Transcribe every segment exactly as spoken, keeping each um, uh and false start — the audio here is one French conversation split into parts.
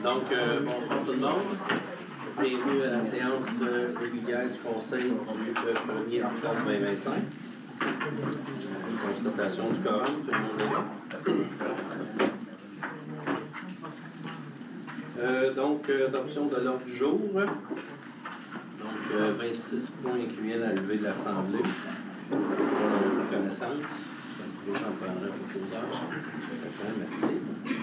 Donc, euh, bonsoir tout le monde. Bienvenue à la séance euh, régulière du Conseil du euh, premier octobre deux mille vingt-cinq. Constatation du quorum, tout le monde est là. Euh, donc, euh, adoption de l'ordre du jour. Donc, euh, vingt-six points incluant la levée de l'Assemblée. Pour la reconnaissance. J'en prendrai pour causage. Merci.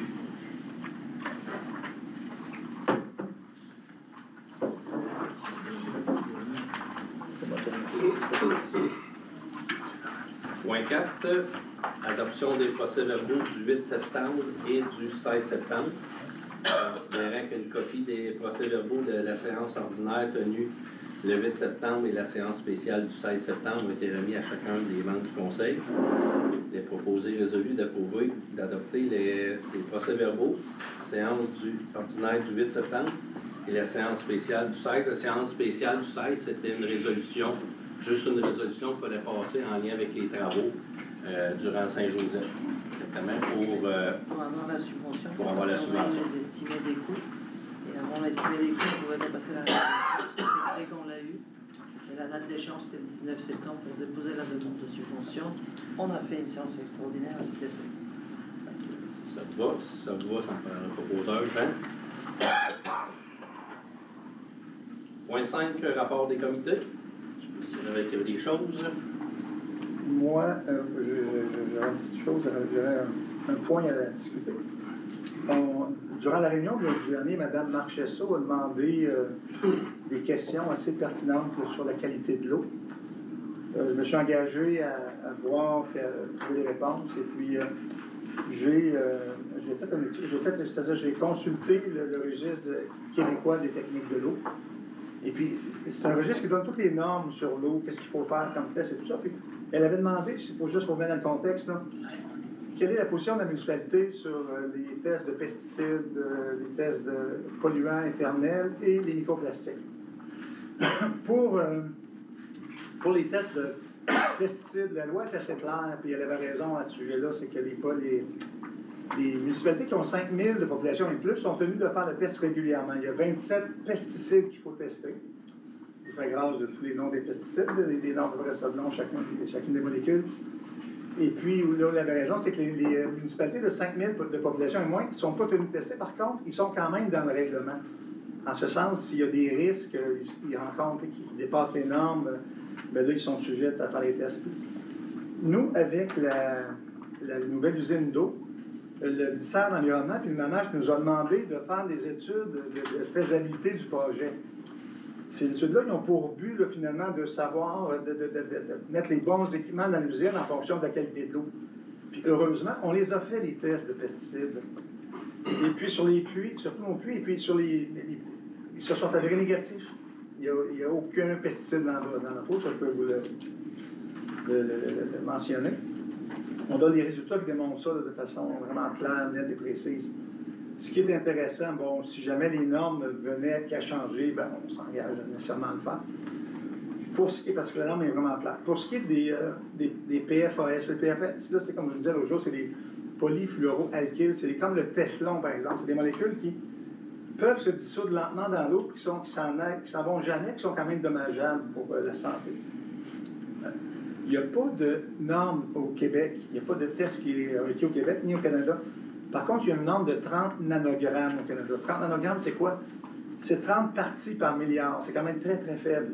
Point quatre, adoption des procès-verbaux du huit septembre et du seize septembre. Considérant qu'une copie des procès-verbaux de la séance ordinaire tenue le huit septembre et la séance spéciale du seize septembre ont été remis à chacun des membres du Conseil. Il est proposé résolu d'approuver, d'adopter les, les procès-verbaux, séance du ordinaire du huit septembre et la séance spéciale du seize. La séance spéciale du seize, c'était une résolution, juste une résolution qu'il fallait passer en lien avec les travaux euh, durant Saint-Joseph, exactement, pour, euh, pour avoir la subvention, pour avoir la subvention. les estimés des coûts. Et avant l'estimé des coûts, on pouvait dépasser la résolution. Dès qu'on l'a eu, et la date d'échéance était le dix-neuf septembre pour déposer la demande de subvention. On a fait une séance extraordinaire à cet effet. Ça te va, ça te va, ça me paraît un proposeur, Jean. Point cinq, rapport des comités. Je sais pas si j'avais des choses. Moi, euh, j'aurais une petite chose, j'aurais un, un point à discuter. On, durant la réunion de lundi dernier, Mme Marchesso a demandé euh, des questions assez pertinentes là, sur la qualité de l'eau. Euh, je me suis engagé à, à voir, et à trouver les réponses, et puis euh, j'ai euh, fait une étude, j'ai fait, c'est-à-dire j'ai consulté le, le registre québécois des techniques de l'eau. Et puis, c'est un registre qui donne toutes les normes sur l'eau, qu'est-ce qu'il faut faire comme test et tout ça. Puis, elle avait demandé, juste pour mettre dans le contexte, là, quelle est la position de la municipalité sur euh, les tests de pesticides, euh, les tests de polluants éternels et les microplastiques. pour, euh, pour les tests de pesticides, la loi est assez claire, puis elle avait raison à ce sujet-là, c'est que les, les, les municipalités qui ont cinq mille de population et plus sont tenues de faire le test régulièrement. Il y a vingt-sept pesticides qu'il faut tester. Je fais grâce de tous les noms des pesticides, des noms de vrai selon chacune, chacune des molécules. Et puis, là, il avait raison, c'est que les, les municipalités de cinq mille de population et moins ne sont pas tenues de tester. Par contre, ils sont quand même dans le règlement. En ce sens, s'il y a des risques, ils rencontrent, qui dépassent les normes, bien là, ils sont sujets à faire les tests. Nous, avec la, la nouvelle usine d'eau, le ministère de l'Environnement puis le MAMACH nous a demandé de faire des études de, de faisabilité du projet. Ces études-là, ils ont pour but, là, finalement, de savoir, de, de, de, de mettre les bons équipements dans l'usine en fonction de la qualité de l'eau. Puis, heureusement, on les a fait, les tests de pesticides. Et puis, sur les puits, surtout nos puits, et puis sur les... les, les ils se sont avérés négatifs. Il n'y a, a aucun pesticide dans, dans notre eau, ça, je peux vous le, le, le, le, le mentionner. On a les résultats qui démontrent ça là, de façon vraiment claire, nette et précise. Ce qui est intéressant, bon, si jamais les normes venaient qu'à changer, ben, on s'engage nécessairement à le faire. Pour ce qui est, parce que la norme est vraiment claire. Pour ce qui est des, euh, des, des P F A S, le P F A S, là, c'est comme je vous disais l'autre jour, c'est des polyfluoroalkyles, c'est comme le Teflon, par exemple. C'est des molécules qui peuvent se dissoudre lentement dans l'eau, qui s'en qui s'en vont jamais, qui sont quand même dommageables pour euh, la santé. Il n'y a pas de norme au Québec, il n'y a pas de test qui est requis au Québec ni au Canada. Par contre, il y a une norme de trente nanogrammes au Canada. trente nanogrammes, c'est quoi? C'est trente parties par milliard. C'est quand même très, très faible.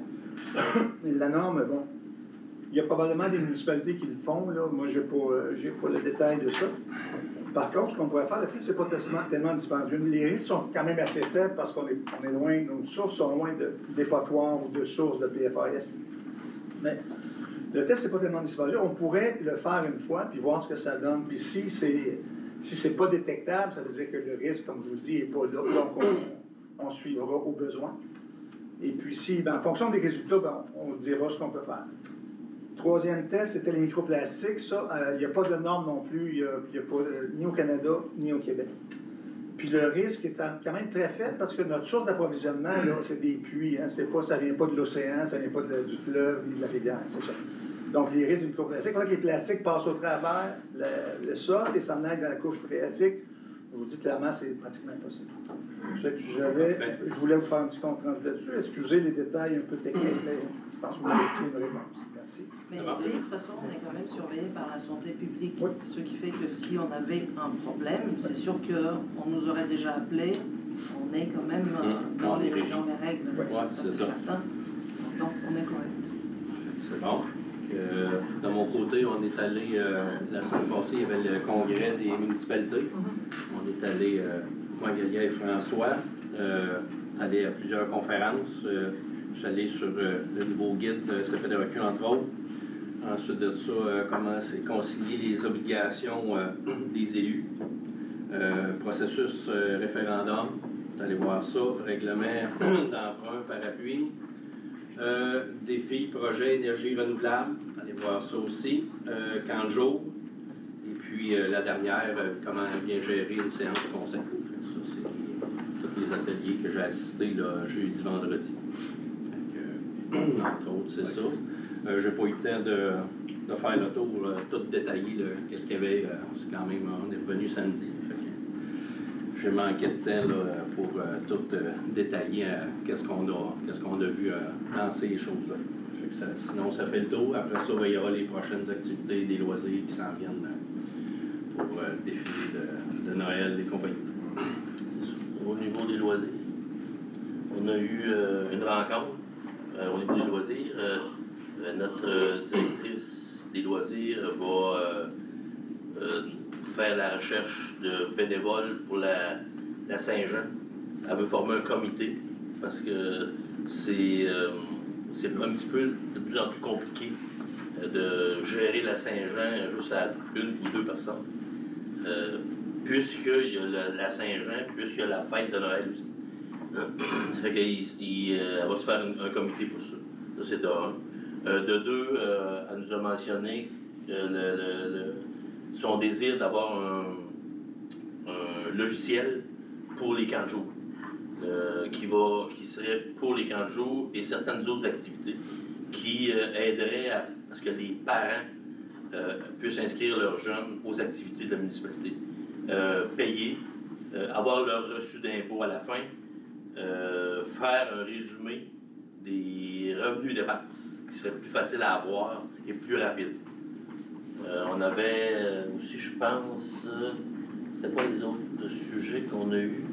La norme, bon, il y a probablement des municipalités qui le font. Là. Moi, je n'ai pas, pas le détail de ça. Par contre, ce qu'on pourrait faire, le test, ce n'est pas tellement, tellement dispendieux. Les risques sont quand même assez faibles parce qu'on est, on est loin, nos sources sont loin de dépotoirs ou de sources de P F A S. Mais le test, c'est pas tellement dispendieux. On pourrait le faire une fois puis voir ce que ça donne. Puis si c'est si c'est pas détectable, ça veut dire que le risque, comme je vous dis, n'est pas là. Donc, on, on suivra au besoin. Et puis, si, ben, en fonction des résultats, ben, on dira ce qu'on peut faire. Troisième test, c'était les microplastiques. Ça, il euh, n'y a pas de normes non plus, il n'y a, y a pas euh, ni au Canada, ni au Québec. Puis le risque est quand même très faible parce que notre source d'approvisionnement, c'est des puits. Hein, c'est pas, ça ne vient pas de l'océan, ça ne vient pas de, du fleuve ni de la rivière, c'est ça. Donc, les risques du microplastique, il faudrait que les plastiques passent au travers le, le sol et s'en aillent dans la couche phréatique Je vous dis clairement, c'est pratiquement impossible. J'avais, je voulais vous faire un petit compte rendu là-dessus. Excusez les détails un peu techniques, mais je pense que vous méritez une réponse. Merci. Mais ici, de toute façon, on est quand même surveillé par la santé publique. Oui. Ce qui fait que si on avait un problème, c'est sûr qu'on nous aurait déjà appelé. On est quand même euh, dans, les, dans les règles. Oui, ça, c'est c'est ça. certain. Donc, on est correct. C'est bon. Euh, de mon côté, on est allé, euh, la semaine passée, il y avait le congrès des municipalités. Mm-hmm. On est allé, euh, moi, Galia et François, euh, allé à plusieurs conférences. Euh, je suis allé sur euh, le nouveau guide de C P D A Q, entre autres. Ensuite de ça, euh, comment c'est concilier les obligations euh, des élus. Euh, processus euh, référendum, vous allez voir ça, règlement d'emprunt par appui. Euh, défi, projet énergie renouvelable, allez voir ça aussi. Euh, camp de jour. Et puis euh, la dernière, euh, comment bien gérer une séance conseil. Ça, c'est tous les ateliers que j'ai assistés là, jeudi, vendredi. Donc, euh, entre autres, c'est ça. Euh, j'ai pas eu le temps de, de faire le tour, euh, tout détaillé, qu'est-ce qu'il y avait. Euh, c'est quand même, on est revenu samedi. J'ai manqué de temps là, pour euh, tout euh, détailler euh, qu'est-ce qu'on a, qu'est-ce qu'on a vu euh, dans ces choses-là. Ça, sinon, ça fait le tour. Après ça, il y aura les prochaines activités, des loisirs qui s'en viennent euh, pour euh, le défilé de, de Noël et compagnie. Au niveau des loisirs, on a eu euh, une rencontre euh, au niveau des loisirs. Euh, euh, notre euh, directrice des loisirs va euh, euh, faire la recherche de bénévoles pour la, la Saint-Jean. Elle veut former un comité parce que c'est euh, c'est un petit peu de plus en plus compliqué euh, de gérer la Saint-Jean juste à une ou deux personnes. Euh, puisqu'il y a la, la Saint-Jean, puisqu'il y a la fête de Noël aussi. Ça fait qu'elle euh, va se faire un, un comité pour ça. Ça, c'est de un. Euh, de deux, euh, elle nous a mentionné euh, le, le, le son désir d'avoir un, un logiciel pour les camps de jour, euh, qui, va, qui serait pour les camps de jour et certaines autres activités qui euh, aideraient à, à ce que les parents euh, puissent inscrire leurs jeunes aux activités de la municipalité, euh, payer, euh, avoir leur reçu d'impôt à la fin, euh, faire un résumé des revenus et dépenses qui serait plus facile à avoir et plus rapide. Euh, on avait euh, aussi, je pense, euh, c'était quoi les autres sujets qu'on a eus?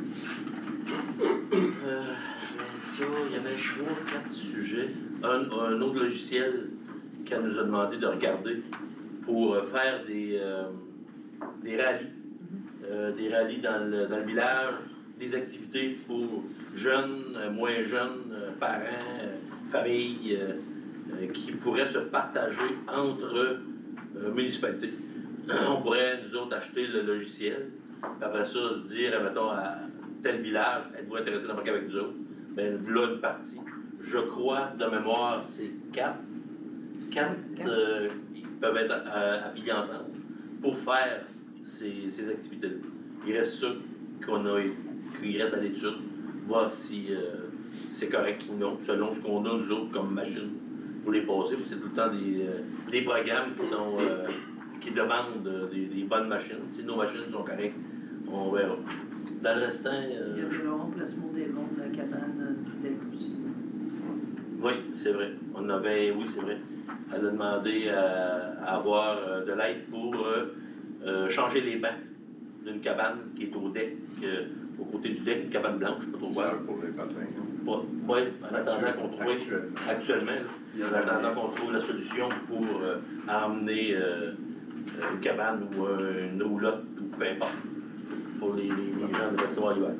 Euh, ça, il y avait trois, quatre sujets. Un, un autre logiciel qu'elle nous a demandé de regarder pour euh, faire des, euh, des rallyes. Euh, des rallyes dans le, dans le village, des activités pour jeunes, euh, moins jeunes, euh, parents, euh, familles, euh, euh, qui pourraient se partager entre Euh, municipalité. On pourrait, nous autres, acheter le logiciel, puis après ça, se dire, mettons, à tel village, êtes-vous intéressé d'embarquer avec nous autres? Bien, voilà une partie. Je crois, de mémoire, c'est quatre. Quatre, euh, ils peuvent être euh, affiliés ensemble pour faire ces, ces activités-là. Il reste ça qu'on a, qu'il reste à l'étude, voir si euh, c'est correct ou non, selon ce qu'on a, nous autres, comme machine. Pour les passer, c'est tout le temps des, euh, des programmes qui sont euh, qui demandent euh, des, des bonnes machines. Si nos machines sont correctes, on verra. Dans le restant. Euh, Il y a le remplacement des vents de la cabane du deck aussi. Oui, c'est vrai. On avait, oui, c'est vrai. Elle a demandé à, à avoir euh, de l'aide pour euh, euh, changer les bancs d'une cabane qui est au deck, euh, au côté du deck, une cabane blanche, pas trop voir. Pour les patins. Oui, en attendant qu'on trouve Actuellement. actuellement, là, en attendant qu'on trouve la solution pour euh, emmener euh, une cabane ou euh, une roulotte ou peu importe pour les, les, les gens de patinoire l'hiver.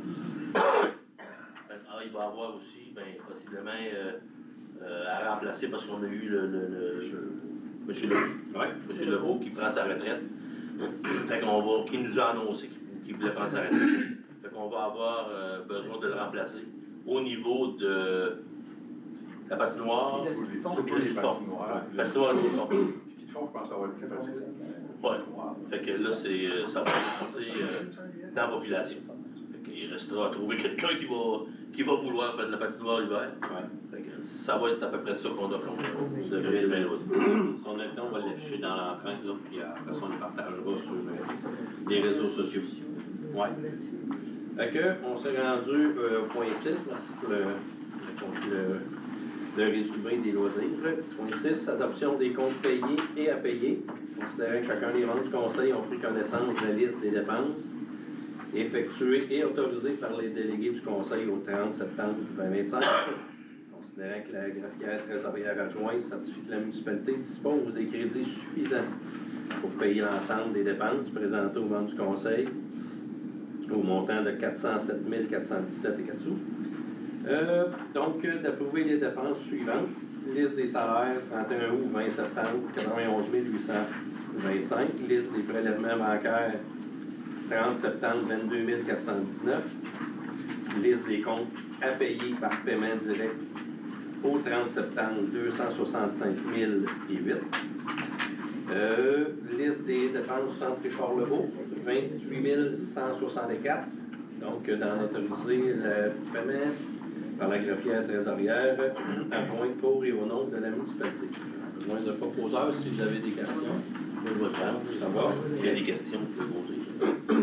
Ah, il va y avoir aussi, ben, possiblement euh, euh, à remplacer parce qu'on a eu le, le, le Monsieur Lebeau, Ouais. Monsieur Lebeau qui prend sa retraite. Fait qu'on va, qui nous a annoncé qu'il qu'il voulait prendre sa retraite. Fait qu'on va avoir euh, besoin de le remplacer au niveau de la patinoire. Le ski de fond. Le ski de fond. Patinoire. Patinoire, le ski de fond. Le ski de fond, je pense que ça va être plus facile. Ouais. Fait que là, c'est, euh, ça va commencer euh, dans la population. Fait qu'il restera à trouver quelqu'un qui va, qui va vouloir faire de la patinoire l'hiver. Ouais. Fait que ça va être à peu près ça qu'on a comme de résumé. Si on a le temps, on va l'afficher dans l'empreinte, là, puis après ça, on le partagera sur euh, les réseaux sociaux. Ouais. Fait que, on s'est rendu euh, au point six, merci pour le, le, le, le résumé des loisirs. Point six, adoption des comptes payés et à payer. Considérant que chacun des membres du conseil ont pris connaissance de la liste des dépenses effectuées et autorisées par les délégués du conseil au trente septembre deux mille vingt-cinq. Considérant que la graphière trésorière adjointe certifie que la municipalité dispose des crédits suffisants pour payer l'ensemble des dépenses présentées aux membres du conseil au montant de quatre cent sept mille quatre cent dix-sept et quatre sous. Euh, donc, d'approuver les dépenses suivantes. Liste des salaires, trente et un août, vingt septembre, quatre-vingt-onze mille huit cent vingt-cinq. Liste des prélèvements bancaires, trente septembre, vingt-deux mille quatre cent dix-neuf. Liste des comptes à payer par paiement direct au trente septembre, deux cent soixante-cinq mille huit. Euh, liste des dépenses du centre Richard Lebeau, vingt-huit mille cent soixante-quatre. Donc, d'en autoriser le paiement par la greffière trésorière adjointe pour et au nom de la municipalité. Besoin de proposeurs si vous avez des questions. Je vais faire. Ça va? Il y a des questions que vous poser.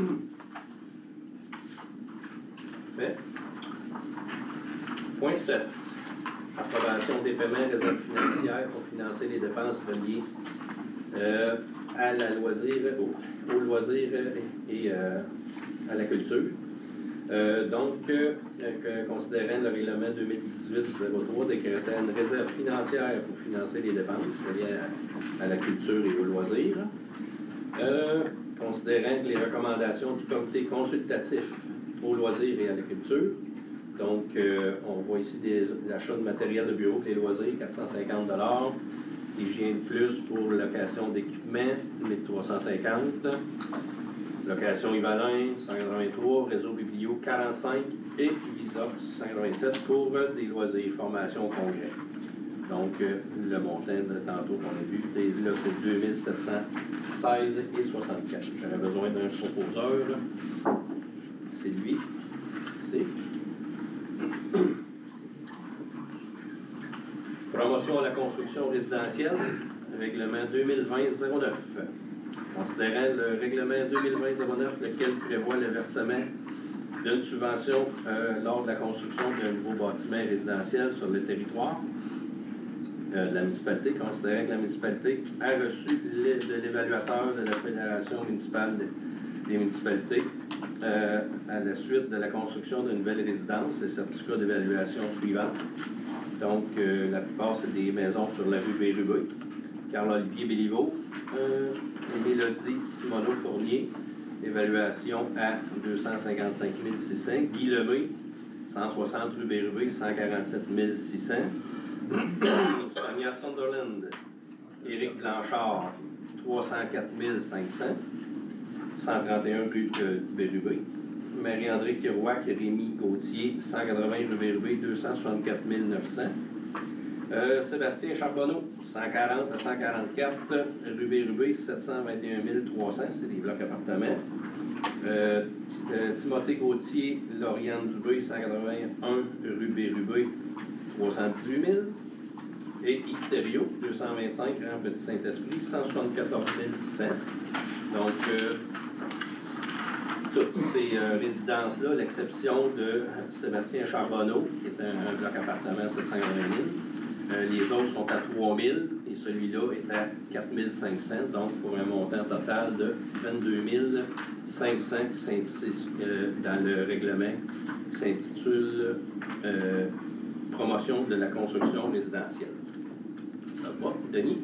Fait. Point sept. Approbation des paiements réserves financières pour financer les dépenses reliées euh, à la loisir, au, au loisir et euh, à la culture. Euh, donc, euh, considérant le règlement deux mille dix-huit zéro trois décrétant une réserve financière pour financer les dépenses reliées à, à la culture et aux loisirs, euh, considérant que les recommandations du comité consultatif aux loisirs et à la culture, donc euh, on voit ici des achats de matériel de bureau et les loisirs, quatre cent cinquante dollars, Hygiène Plus pour location d'équipement, mille trois cent cinquante. Location Yvalin, cent quatre-vingt-trois, Réseau Biblio, quarante-cinq et Visox, cent quatre-vingt-sept pour des loisirs, formation, congrès. Donc, euh, le montant de tantôt qu'on a vu, là, c'est deux mille sept cent seize et soixante-quatre. J'aurais besoin d'un proposeur. C'est lui. C'est. Promotion à la construction résidentielle, règlement deux mille vingt zéro neuf. Considérant le règlement deux mille vingt zéro neuf, lequel prévoit le versement d'une subvention euh, lors de la construction d'un nouveau bâtiment résidentiel sur le territoire euh, de la municipalité, considérant que la municipalité a reçu de l'évaluateur de la Fédération municipale des municipalités euh, à la suite de la construction d'une nouvelle résidence, les certificats d'évaluation suivants. Donc, euh, la plupart, c'est des maisons sur la rue Bérubé. Carl-Olivier Béliveau, euh, Mélodie Simoneau-Fournier, évaluation à deux cent cinquante-cinq mille six cents. Guy Lemay, cent soixante rue Bérubé, cent quarante-sept mille six cents. Sonia Sunderland, Éric Blanchard, trois cent quatre mille cinq cents. cent trente et un rue euh, Bérubé. Marie-André Kirouac, Rémi Gauthier, cent quatre-vingts rue Bérubé, deux cent soixante-quatre mille neuf cents. Euh, Sébastien Charbonneau, cent quarante à cent quarante-quatre, rue Bérubé, sept cent vingt et un mille trois cents, c'est des blocs appartements. Euh, euh, Timothée Gauthier, Lauriane Dubé, cent quatre-vingt-un, rue Bérubé, trois cent dix-huit mille. Et Yves Thériault, deux cent vingt-cinq, rue Petit-Saint-Esprit, cent soixante-quatorze mille cent. Donc, euh, toutes ces euh, résidences-là, l'exception de Sébastien Charbonneau, qui est un, un bloc appartement sept cent quatre-vingt mille. Euh, les autres sont à trois mille et celui-là est à quatre mille cinq cents, donc pour un montant total de vingt-deux mille cinq cents euh, dans le règlement qui s'intitule euh, Promotion de la construction résidentielle. Ça va, Denis?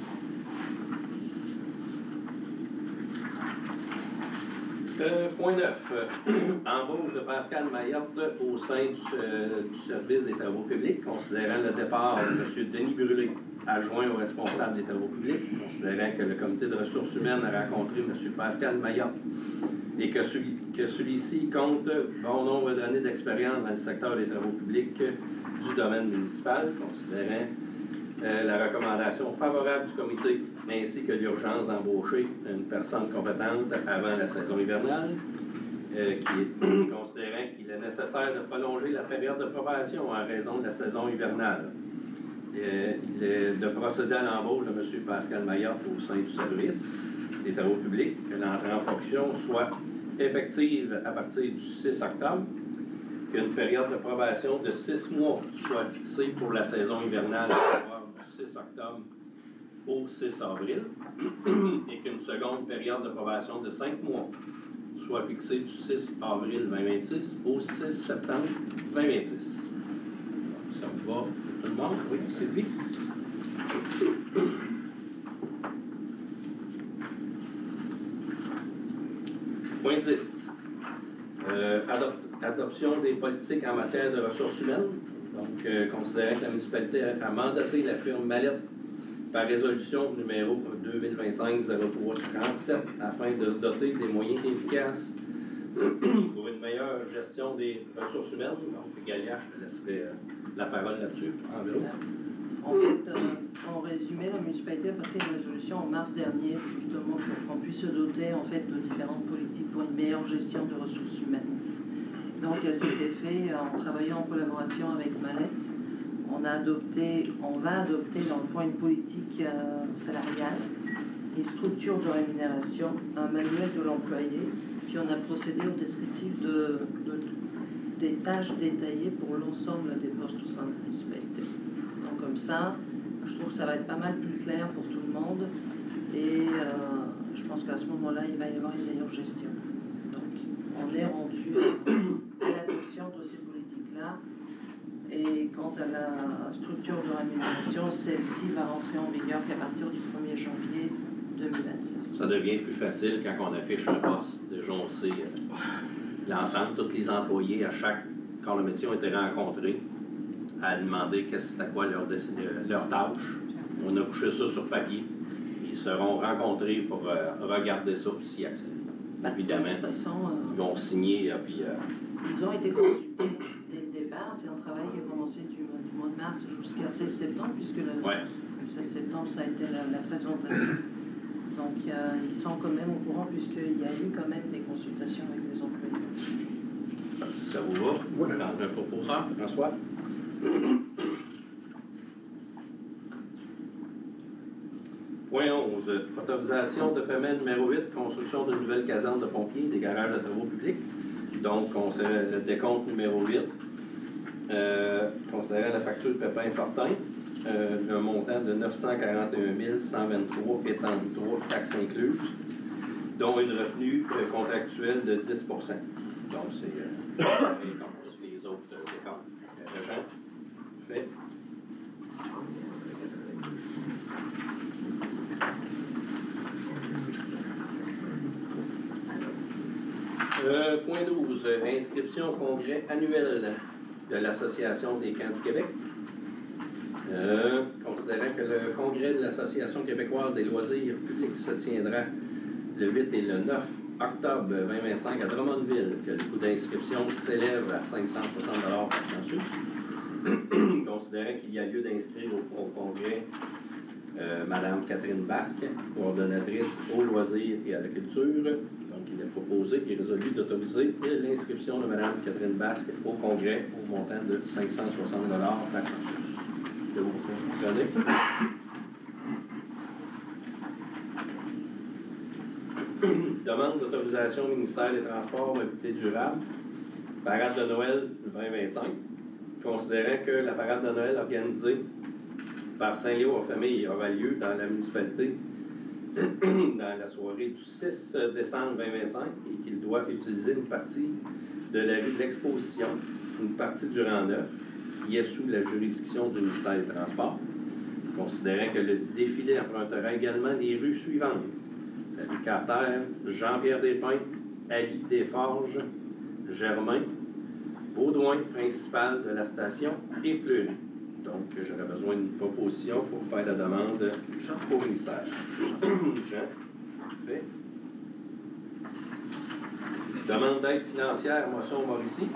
Euh, point neuf. Embauche de Pascal Maillotte au sein du, euh, du service des travaux publics, considérant le départ de M. Denis Brûlé, adjoint au responsable des travaux publics, considérant que le comité de ressources humaines a rencontré M. Pascal Maillotte et que, celui, que celui-ci compte bon nombre d'années d'expérience dans le secteur des travaux publics du domaine municipal, considérant Euh, la recommandation favorable du comité ainsi que l'urgence d'embaucher une personne compétente avant la saison hivernale, euh, qui est considérant qu'il est nécessaire de prolonger la période de probation en raison de la saison hivernale. Euh, il est de procéder à l'embauche de M. Pascal Maillotte au sein du service des travaux publics, que l'entrée en fonction soit effective à partir du six octobre, qu'une période de probation de six mois soit fixée pour la saison hivernale, à savoir du six octobre au six avril, et qu'une seconde période de probation de cinq mois soit fixée du six avril deux mille vingt-six au six septembre deux mille vingt-six. Ça me va tout le monde? Oui, c'est lui. Point dix. Euh, adop- adoption des politiques en matière de ressources humaines. Donc, euh, considérant que la municipalité a, a mandaté la firme Mallette par résolution numéro deux mille vingt-cinq zéro trois trente-sept afin de se doter des moyens efficaces pour une meilleure gestion des ressources humaines. Donc, Galia, je te laisserai euh, la parole là-dessus, en vélo. En fait, euh, en résumé, la municipalité a passé une résolution en mars dernier, justement pour qu'on puisse se doter en fait, de différentes politiques pour une meilleure gestion de ressources humaines. Donc, à cet effet, en travaillant en collaboration avec Mallette, on a adopté, on va adopter dans le fond une politique euh, salariale, une structure de rémunération, un manuel de l'employé, puis on a procédé au descriptif de, de, des tâches détaillées pour l'ensemble des postes au sein de la municipalité. Donc comme ça, je trouve que ça va être pas mal plus clair pour tout le monde et euh, je pense qu'à ce moment-là, il va y avoir une meilleure gestion. Donc on est rendu à l'adoption de ces politiques-là. Et quant à la structure de rémunération, celle-ci va rentrer en vigueur qu'à partir du premier janvier deux mille vingt-six. Ça devient plus facile quand on affiche un poste. Déjà, on sait euh, l'ensemble, tous les employés, à chaque, quand le métier a été rencontré, à demander qu'est-ce que c'était quoi leur, leur tâche. On a couché ça sur papier. Ils seront rencontrés pour euh, regarder ça puis s'y accéder. Ben, évidemment, de toute façon, euh, ils vont signer. Euh, puis, euh, ils ont été consultés dès le départ. C'est un travail qui a commencé du, du mois de mars jusqu'à seize septembre, puisque le, ouais. le seize septembre, ça a été la, la présentation. Donc, euh, ils sont quand même au courant, puisqu'il y a eu quand même des consultations avec les employés. Ça, ça vous va? Oui. Dans un proposant, François? Point onze. Autorisation de paiement numéro huit, construction d'une nouvelle caserne de pompiers, des garages de travaux publics. Donc, considérant le décompte numéro huit, euh, considérant la facture Pépin Fortin, euh, un montant de neuf cent quarante et un mille cent vingt-trois et trente-trois taxes incluses, dont une retenue euh, contractuelle de dix pour cent. Donc, c'est euh, pareil comme les autres euh, décomptes. Euh, Jean, fait. Euh, point douze. Euh, inscription au congrès annuel de l'Association des camps du Québec. Euh, considérant que le congrès de l'Association québécoise des loisirs publics se tiendra le huit et le neuf octobre deux mille vingt-cinq à Drummondville, que le coût d'inscription s'élève à cinq cent soixante dollars par census. Considérant qu'il y a lieu d'inscrire au, au congrès euh, Mme Catherine Basque, coordonnatrice aux loisirs et à la culture. Donc, il est proposé et résolu d'autoriser l'inscription de Mme Catherine Basque au congrès au montant de cinq cent soixante dollars par census. De vous comprenez? Demande d'autorisation au ministère des Transports, Mobilité durable, parade de Noël vingt vingt-cinq. Considérant que la parade de Noël organisée par Saint-Léo aux familles aura lieu dans la municipalité dans la soirée du six décembre deux mille vingt-cinq et qu'il doit utiliser une partie de la rue de l'Exposition, une partie du rang neuf, qui est sous la juridiction du ministère des Transports, considérant que le dit défilé empruntera également les rues suivantes: la rue Carter, Jean-Pierre Despins, Ali Desforges, Germain, Baudouin, principal de la station, et Fleury. Donc, j'aurais besoin d'une proposition pour faire la demande au ministère. Jean, fait. Demande d'aide financière, Moisson Mauricie.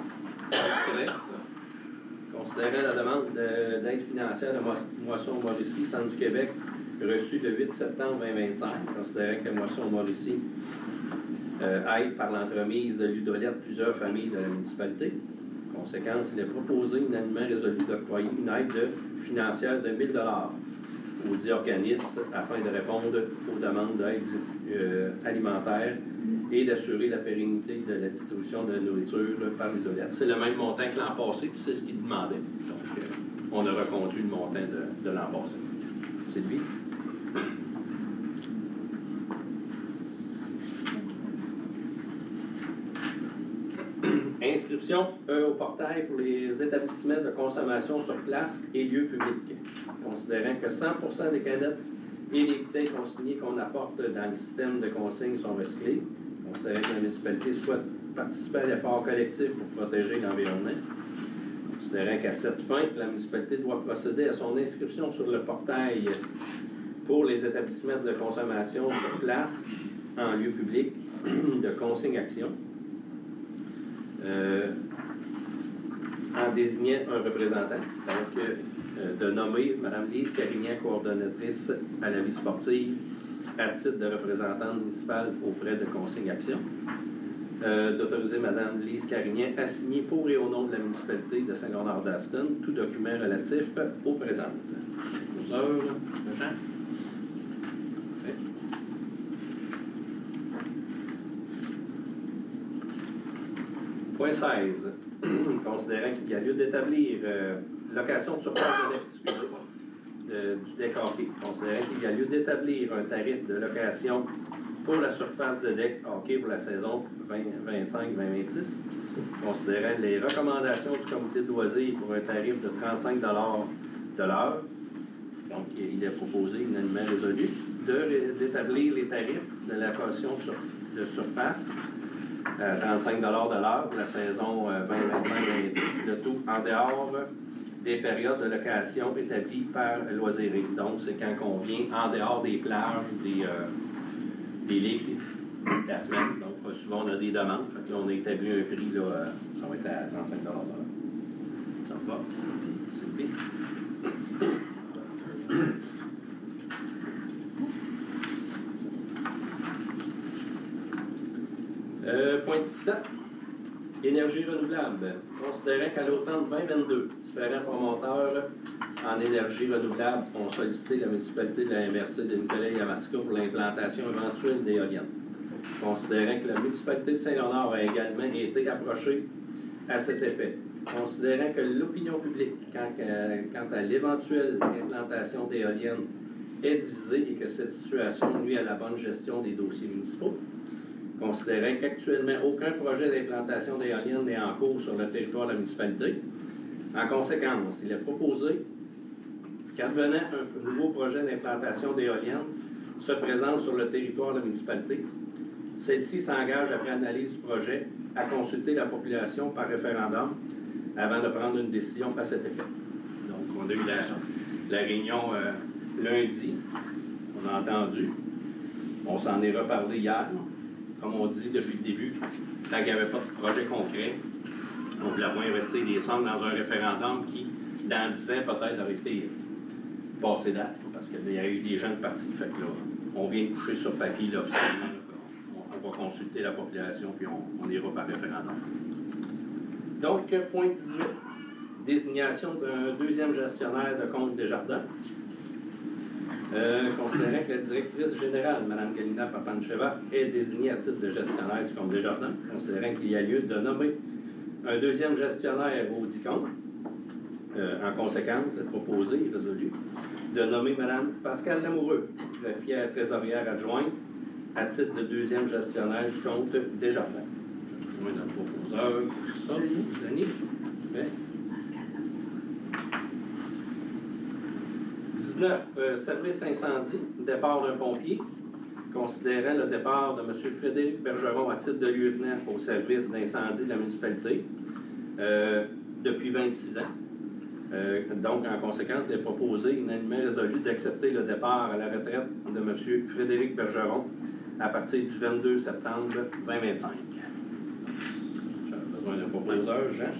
Considérant la demande d'aide financière de Moisson Mauricie, Centre du Québec, reçue le huit septembre deux mille vingt-cinq, considérant que Moisson Mauricie euh, aide par l'entremise de l'Udolette plusieurs familles de la municipalité. Conséquence, il est proposé unanimement résolu d'octroyer une aide financière de mille dollars aux dix organismes afin de répondre aux demandes d'aide euh, alimentaire et d'assurer la pérennité de la distribution de la nourriture par l'isolette. C'est le même montant que l'an passé, puis c'est ce qu'il demandait. Donc, euh, on a reconduit le montant de, de l'an passé. Sylvie? Inscription euh, au portail pour les établissements de consommation sur place et lieux publics. Considérant que cent pour cent des canettes et les bouteilles consignées qu'on apporte dans le système de consigne sont recyclées, considérant que la municipalité souhaite participer à l'effort collectif pour protéger l'environnement, considérant qu'à cette fin, la municipalité doit procéder à son inscription sur le portail pour les établissements de consommation sur place en lieu public de consigne action, euh, en désignant un représentant. Donc, euh, de nommer Mme Lise Carignan, coordonnatrice à la vie sportive, à titre de représentante municipale auprès de Consigne Action. Euh, d'autoriser Mme Lise Carignan à signer pour et au nom de la municipalité de Saint-Léonard-d'Aston tout document relatif aux présentes. Aux heures de Jean. Okay. Point seize. Considérant qu'il y a lieu d'établir euh, location de surface de deck, excusez-moi, euh, du deck hockey. Considérant qu'il y a lieu d'établir un tarif de location pour la surface de deck hockey pour la saison vingt vingt-cinq vingt vingt-six. Considérant les recommandations du comité de loisirs pour un tarif de trente-cinq dollars de l'heure. Donc, il est proposé, unanimement résolu, de, d'établir les tarifs de la location de, de surface à trente-cinq dollars de l'heure pour la saison vingt vingt-cinq vingt vingt-six, le tout en dehors des périodes de location établies par Loisirerie. Donc, c'est quand on vient en dehors des plages ou des, euh, des ligues la semaine. Donc, souvent, on a des demandes. Fait que là, on a établi un prix, là, euh, ça va être à trente-cinq dollars de l'heure. Ça va? C'est bien. Euh, point dix-sept. Énergie renouvelable. Considérant qu'à l'automne vingt vingt-deux, différents promoteurs en énergie renouvelable ont sollicité la municipalité de la M R C de Nicolet-Yamaska pour l'implantation éventuelle d'éoliennes. Considérant que la municipalité de Saint-Léonard a également été approchée à cet effet. Considérant que l'opinion publique, quant à, quant à l'éventuelle implantation d'éoliennes, est divisée et que cette situation nuit à la bonne gestion des dossiers municipaux. Considérant qu'actuellement aucun projet d'implantation d'éoliennes n'est en cours sur le territoire de la municipalité. En conséquence, il est proposé qu'advenant un nouveau projet d'implantation d'éoliennes se présente sur le territoire de la municipalité, celle-ci s'engage après analyse du projet à consulter la population par référendum avant de prendre une décision à cet effet. Donc, on a eu la, la réunion euh, lundi, on a entendu, on s'en est reparlé hier. Comme on dit depuis le début, tant qu'il n'y avait pas de projet concret, on voulait pas investir des sommes dans un référendum qui, dans dix ans, peut-être aurait été passé date, parce qu'il y a eu des gens de partis. Fait que là, on vient de coucher sur papier, là, officiellement, là, on va consulter la population, puis on, on ira par référendum. Donc, point dix-huit, désignation d'un deuxième gestionnaire de compte Desjardins. Euh, considérant que la directrice générale, Mme Galina Papancheva, est désignée à titre de gestionnaire du compte Desjardins, considérant qu'il y a lieu de nommer un deuxième gestionnaire au dit compte, euh, en conséquence, c'est proposé et résolu, de nommer Mme Pascale Lamoureux, greffière trésorière adjointe, à titre de deuxième gestionnaire du compte Desjardins. Je vais notre proposeur, ça, Denis. Okay. dix-neuf. Euh, service incendie, départ d'un pompier. Considérant le départ de M. Frédéric Bergeron à titre de lieutenant au service d'incendie de la municipalité euh, depuis vingt-six ans. Euh, donc, en conséquence, il est proposé, unanimement résolu, d'accepter le départ à la retraite de M. Frédéric Bergeron à partir du vingt-deux septembre vingt vingt-cinq. J'ai besoin d'un proposeur, Jean.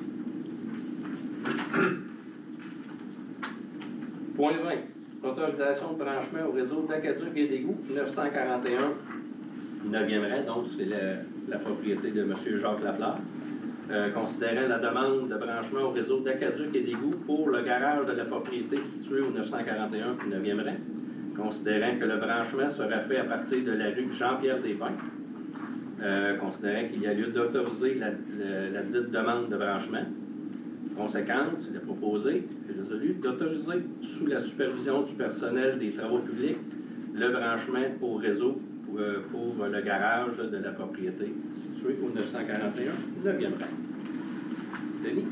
Point vingt. Autorisation de branchement au réseau d'Aqueduc et d'égouts neuf cent quarante et un, neuvième rang, donc c'est la, la propriété de M. Jacques Lafleur. Euh, considérant la demande de branchement au réseau d'Aqueduc et d'égouts pour le garage de la propriété situé au neuf cent quarante et un, neuvième rang. Considérant que le branchement sera fait à partir de la rue Jean-Pierre Despins. euh, considérant qu'il y a lieu d'autoriser la, la, la dite demande de branchement. Conséquence, il est proposé et résolu d'autoriser, sous la supervision du personnel des travaux publics, le branchement au réseau pour, euh, pour le garage de la propriété situé au neuf cent quarante et un, neuvième rang. Denis?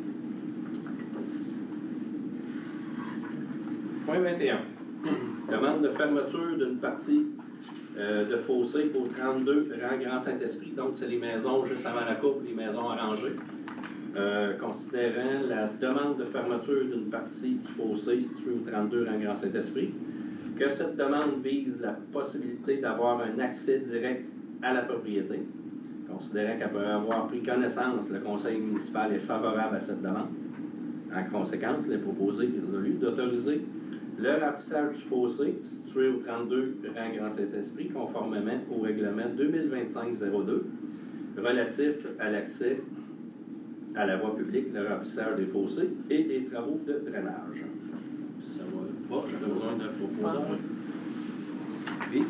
Point vingt et un. Demande de fermeture d'une partie euh, de fossé au trente-deux rang Grand Saint-Esprit. Donc, c'est les maisons juste avant la coupe, les maisons arrangées. Euh, considérant la demande de fermeture d'une partie du fossé situé au trente-deux rang Grand Saint-Esprit, que cette demande vise la possibilité d'avoir un accès direct à la propriété. Considérant qu'après avoir pris connaissance, le conseil municipal est favorable à cette demande. En conséquence, il est proposé et résolu d'autoriser le remplissage du fossé situé au trente-deux rang Grand Saint-Esprit conformément au règlement deux mille vingt-cinq zéro deux relatif à l'accès à la voie publique, le remplissage des fossés et des travaux de drainage. Ça va pas, j'aurais besoin d'un proposeur. Oui.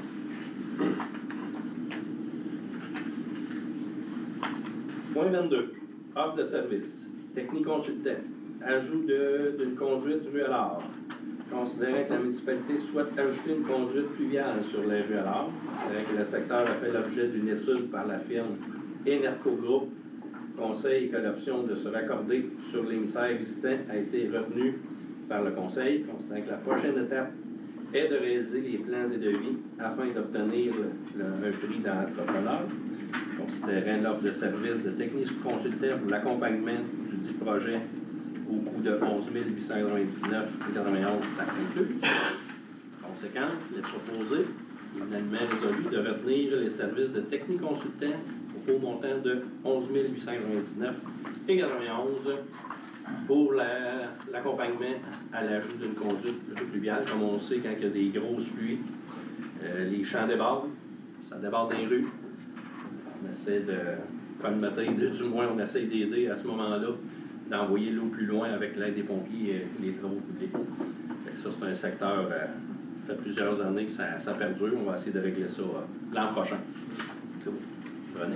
Point vingt-deux. Offre de service. Technique consultant. Ajout d'une conduite ruellard. Considérant que la municipalité souhaite ajouter une conduite pluviale sur les ruellards, considérant que le secteur a fait l'objet d'une étude par la firme Enerco Group, conseil que l'option de se raccorder sur l'émissaire existant a été retenue par le conseil, considérant que la prochaine étape est de réaliser les plans et devis afin d'obtenir le, le, un prix d'entrepreneur, considérant l'offre de service de technique consultant pour l'accompagnement du dit projet au coût de onze mille huit cent quatre-vingt-dix-neuf virgule quatre-vingt-onze taxes incluses. Conséquence, il est proposé, unanimement résolu, de retenir les services de technique consultant au montant de onze mille huit cent quatre-vingt-dix-neuf virgule quatre-vingt-onze pour l'accompagnement la, à l'ajout d'une conduite pluviale. Comme on sait, quand il y a des grosses pluies, euh, les champs débordent, ça déborde dans les rues. On essaie de, comme matin, du moins, on essaie d'aider à ce moment-là, d'envoyer l'eau plus loin avec l'aide des pompiers et les travaux publics. Fait que ça, c'est un secteur, euh, ça fait plusieurs années que ça, ça perdure. On va essayer de régler ça euh, l'an prochain. C'est bon. René.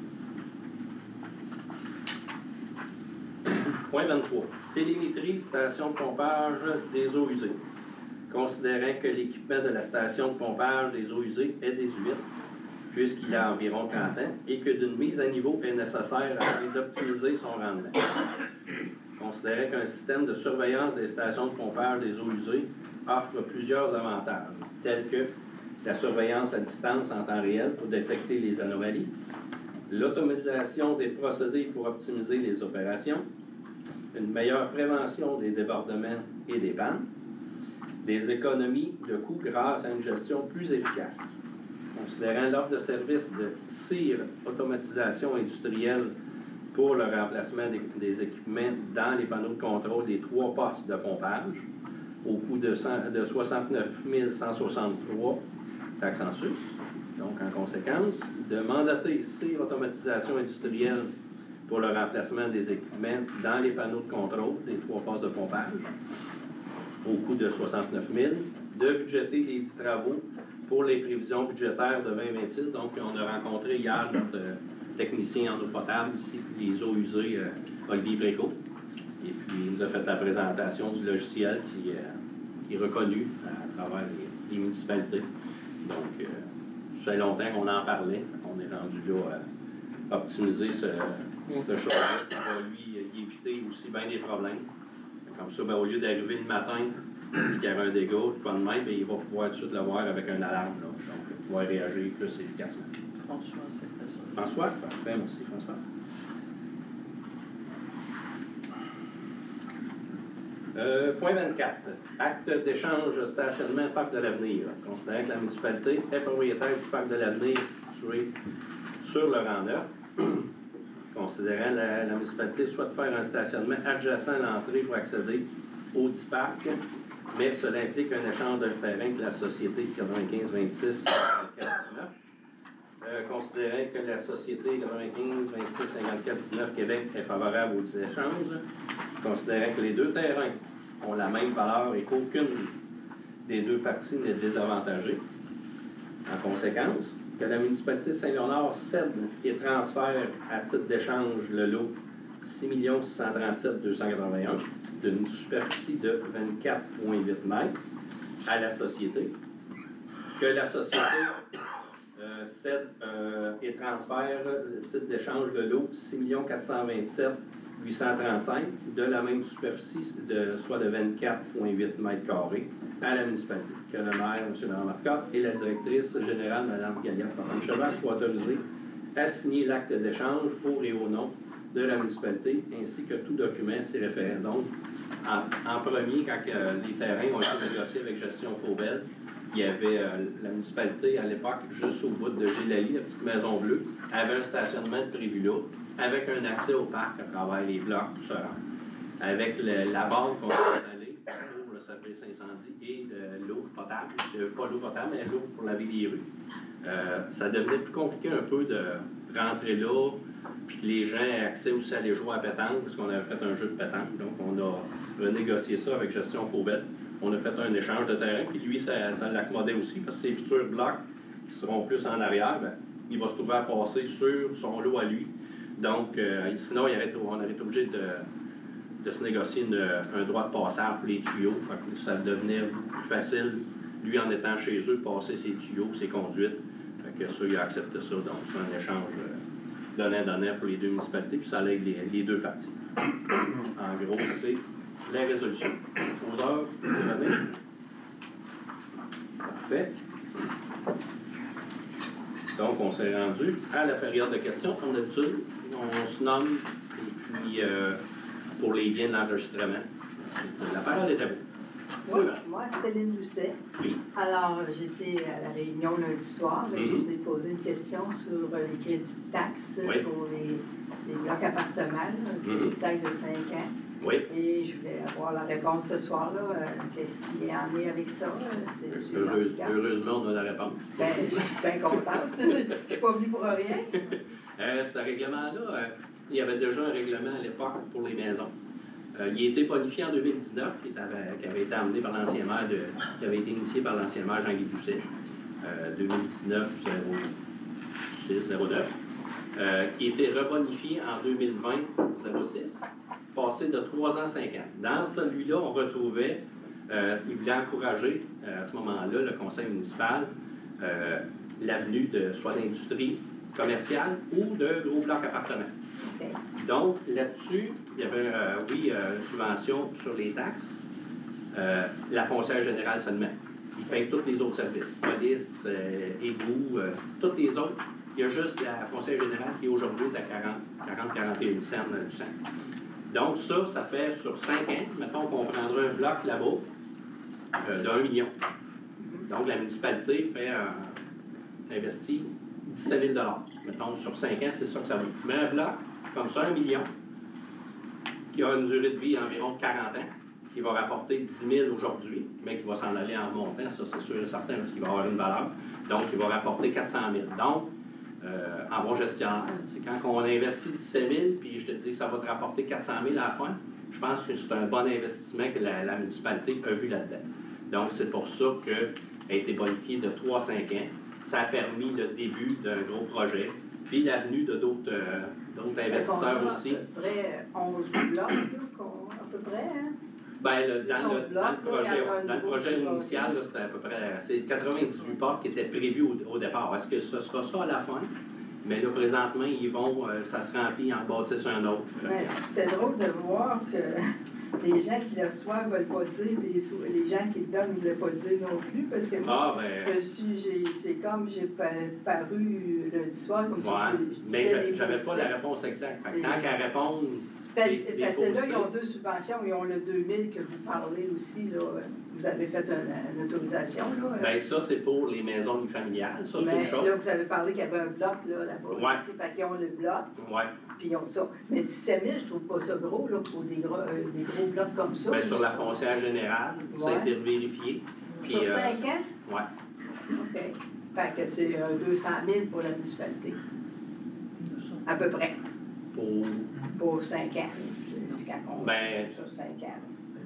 Point vingt-trois. Télémétrie, station de pompage des eaux usées. Considérant que l'équipement de la station de pompage des eaux usées est désuet, puisqu'il a environ trente ans, et que d'une mise à niveau est nécessaire afin d'optimiser son rendement. Considérant qu'un système de surveillance des stations de pompage des eaux usées offre plusieurs avantages, tels que la surveillance à distance en temps réel pour détecter les anomalies, l'automatisation des procédés pour optimiser les opérations, une meilleure prévention des débordements et des pannes, des économies de coûts grâce à une gestion plus efficace. Considérant l'offre de service de C I R, automatisation industrielle pour le remplacement des, des équipements dans les panneaux de contrôle des trois postes de pompage, au coût de, de soixante-neuf mille cent soixante-trois taxes en sus. Donc, en conséquence, de mandater C I R, automatisation industrielle pour le remplacement des équipements dans les panneaux de contrôle des trois postes de pompage, au coût de soixante-neuf mille, de budgéter les dix travaux pour les prévisions budgétaires de vingt vingt-six. Donc, on a rencontré hier notre euh, technicien en eau potable ici, puis les eaux usées, euh, Olivier Bréco. Et puis, il nous a fait la présentation du logiciel qui, euh, qui est reconnu à travers les, les municipalités. Donc, euh, ça fait longtemps qu'on en parlait. On est rendu là à optimiser ce, ce chose-là. On va lui euh, éviter aussi bien des problèmes. Comme ça, ben, au lieu d'arriver le matin, qu'il y avait un dégât, pas de même, il va pouvoir tout de suite le voir avec un alarme. Là. Donc, pouvoir réagir plus efficacement. François, c'est pas ça. François? Parfait, merci François. Euh, point vingt-quatre. Acte d'échange stationnement Parc de l'Avenir. Considérant que la municipalité est propriétaire du Parc de l'Avenir situé sur le rang neuf. Considérant que la, la municipalité souhaite faire un stationnement adjacent à l'entrée pour accéder au dit parc, mais cela implique un échange de terrain que la société quatre-vingt-quinze vingt-six cinquante-quatre dix-neuf. Euh, considérant que la société quatre-vingt-quinze vingt-six cinquante-quatre dix-neuf Québec est favorable au dit échange, considérant que les deux terrains ont la même valeur et qu'aucune des deux parties n'est désavantagée. En conséquence, que la municipalité de Saint-Léonard cède et transfère à titre d'échange le lot six millions six cent trente-sept mille deux cent quatre-vingt-un d'une superficie de vingt-quatre virgule huit mètres à la société, que la société euh, cède euh, et transfère le titre d'échange le lot six millions quatre cent vingt-sept mille huit cent trente-cinq de la même superficie, de, soit de vingt-quatre virgule huit mètres carrés, à la municipalité. Que le maire, M. Lamarca, et la directrice générale, Mme Gaillard Papan-Cheval, soient autorisés à signer l'acte d'échange pour et au nom de la municipalité, ainsi que tout document s'y référent. Donc, en, en premier, quand euh, les terrains ont été négociés avec Gestion Faubel, il y avait euh, la municipalité, à l'époque, juste au bout de Gilali, la petite maison bleue, avait un stationnement de prévu là, avec un accès au parc à travers les blocs pour se rendre. Avec le, la bande qu'on a installée pour le service incendie et de l'eau potable, pas l'eau potable, mais l'eau pour laver les rues. Euh, ça devenait plus compliqué un peu de rentrer là, puis que les gens aient accès aussi à aller jouer à pétanque, parce qu'on avait fait un jeu de pétanque. Donc, on a renégocié ça avec Gestion Faubel. On a fait un échange de terrain, puis lui, ça, ça l'accommodait aussi, parce que ses futurs blocs qui seront plus en arrière, bien, il va se trouver à passer sur son lot à lui. Donc, euh, sinon, il aurait, on aurait été obligé de, de se négocier une, un droit de passage pour les tuyaux. Fait que ça devenait plus facile, lui, en étant chez eux, de passer ses tuyaux, ses conduites. Fait que ça, il a accepté ça. Donc, c'est un échange euh, donnant-donnant pour les deux municipalités, puis ça aide les, les deux parties. En gros, c'est la résolution. Aux heures, données. Parfait. Donc, on s'est rendu à la période de questions, comme d'habitude. On se nomme, et puis euh, pour les biens de l'enregistrement. La parole est à vous. Oui, moi, Céline Doucet. Oui. Alors, j'étais à la réunion lundi soir et Mm-hmm. je vous ai posé une question sur euh, les crédits de taxes Oui. pour les, les blocs appartements, un crédit Mm-hmm. de taxe de cinq ans. Oui. Et je voulais avoir la réponse ce soir-là. Euh, Qu'est-ce qu'il y en est avec ça? Euh, C'est sur Heureuse, leur carte. heureusement, on a la réponse. Ben, je suis bien contente. Je ne suis pas venue pour rien. Euh, ce règlement-là, euh, il y avait déjà un règlement à l'époque pour les maisons. Euh, il a été bonifié en deux mille dix-neuf, qui avait, qui avait été amené par l'ancien maire, de, qui avait été initié par l'ancien maire Jean-Guy Doucet, euh, deux mille dix-neuf zéro six zéro neuf, euh, qui a été rebonifié en deux mille vingt zéro six, passé de trois ans à cinq ans. Dans celui-là, on retrouvait, euh, il voulait encourager euh, à ce moment-là le conseil municipal euh, l'avenue de soit d'industrie commerciale ou de gros blocs appartements. Okay. Donc, là-dessus, il y avait, euh, oui, euh, une subvention sur les taxes. Euh, la foncière générale seulement. Ils payent tous les autres services. Police, euh, égouts, euh, tous les autres. Il y a juste la foncière générale qui aujourd'hui est à quarante à quarante et un cents euh, du cent. Donc, ça, ça fait sur cinq ans, mettons qu'on prendra un bloc là-bas euh, d'un million. Donc, la municipalité fait un, investit dix-sept mille dollars. Mettons, sur cinq ans, c'est ça que ça vaut. Mais un bloc, comme ça, un million, qui a une durée de vie d'environ quarante ans, qui va rapporter dix mille aujourd'hui, mais qui va s'en aller en montant, ça c'est sûr et certain, parce qu'il va avoir une valeur. Donc, il va rapporter quatre cent mille. Donc, euh, en bon gestionnaire, c'est quand on investit dix-sept mille, puis je te dis que ça va te rapporter quatre cent mille à la fin, je pense que c'est un bon investissement que la, la municipalité a vu là-dedans. Donc, c'est pour ça qu'elle a été bonifiée de trois à cinq ans. Ça a permis le début d'un gros projet, puis l'avenue de d'autres euh, d'autres investisseurs On a aussi. à peu près onze blocs, là, qu'on- à peu près, hein? Ben, le- dans, Son le, bloc, dans là, le projet, il y a un dans le nouveau projet qui va initial, aussi. là, c'était à peu près c'est quatre-vingt-dix-huit portes qui étaient prévues au, au départ. Est-ce que ce sera ça à la fin? Mais là, présentement, ils vont, euh, ça se remplit, ils en bâtissent un autre. Ben, c'était drôle de voir que les gens qui le reçoivent ne veulent pas dire, puis les, les gens qui le donnent ne veulent pas le dire non plus, parce que moi, Ah, ben, je suis, j'ai- c'est comme j'ai pa- paru lundi soir, comme si ouais. je, je Mais disais j'a- des j'avais pas faussetés. la réponse exacte. Fait que Et- tant qu'à répondre, Parce des- des parce que là, faussetés. ils ont deux subventions. Ils ont le deux mille que vous parlez aussi. Là. Vous avez fait une, une autorisation. Là. ben ça, c'est pour les maisons familiales. Ça, c'est Mais une chose. là, vous avez parlé qu'il y avait un bloc là, là-bas. Ouais. Aussi. Fait qu'ils ont le bloc, Ouais. puis ils ont ça. Mais dix-sept mille, je trouve pas ça gros là, pour des gros, euh, des gros blocs comme ça. Ben, sur la foncière générale, ça a Ouais. été vérifié. Puis, Sur euh, cinq ans? ouais. OK. Fait que c'est euh, deux cent mille pour la municipalité. À peu près. Pour Pour cinq ans. C'est quand on Ben, sur cinq ans.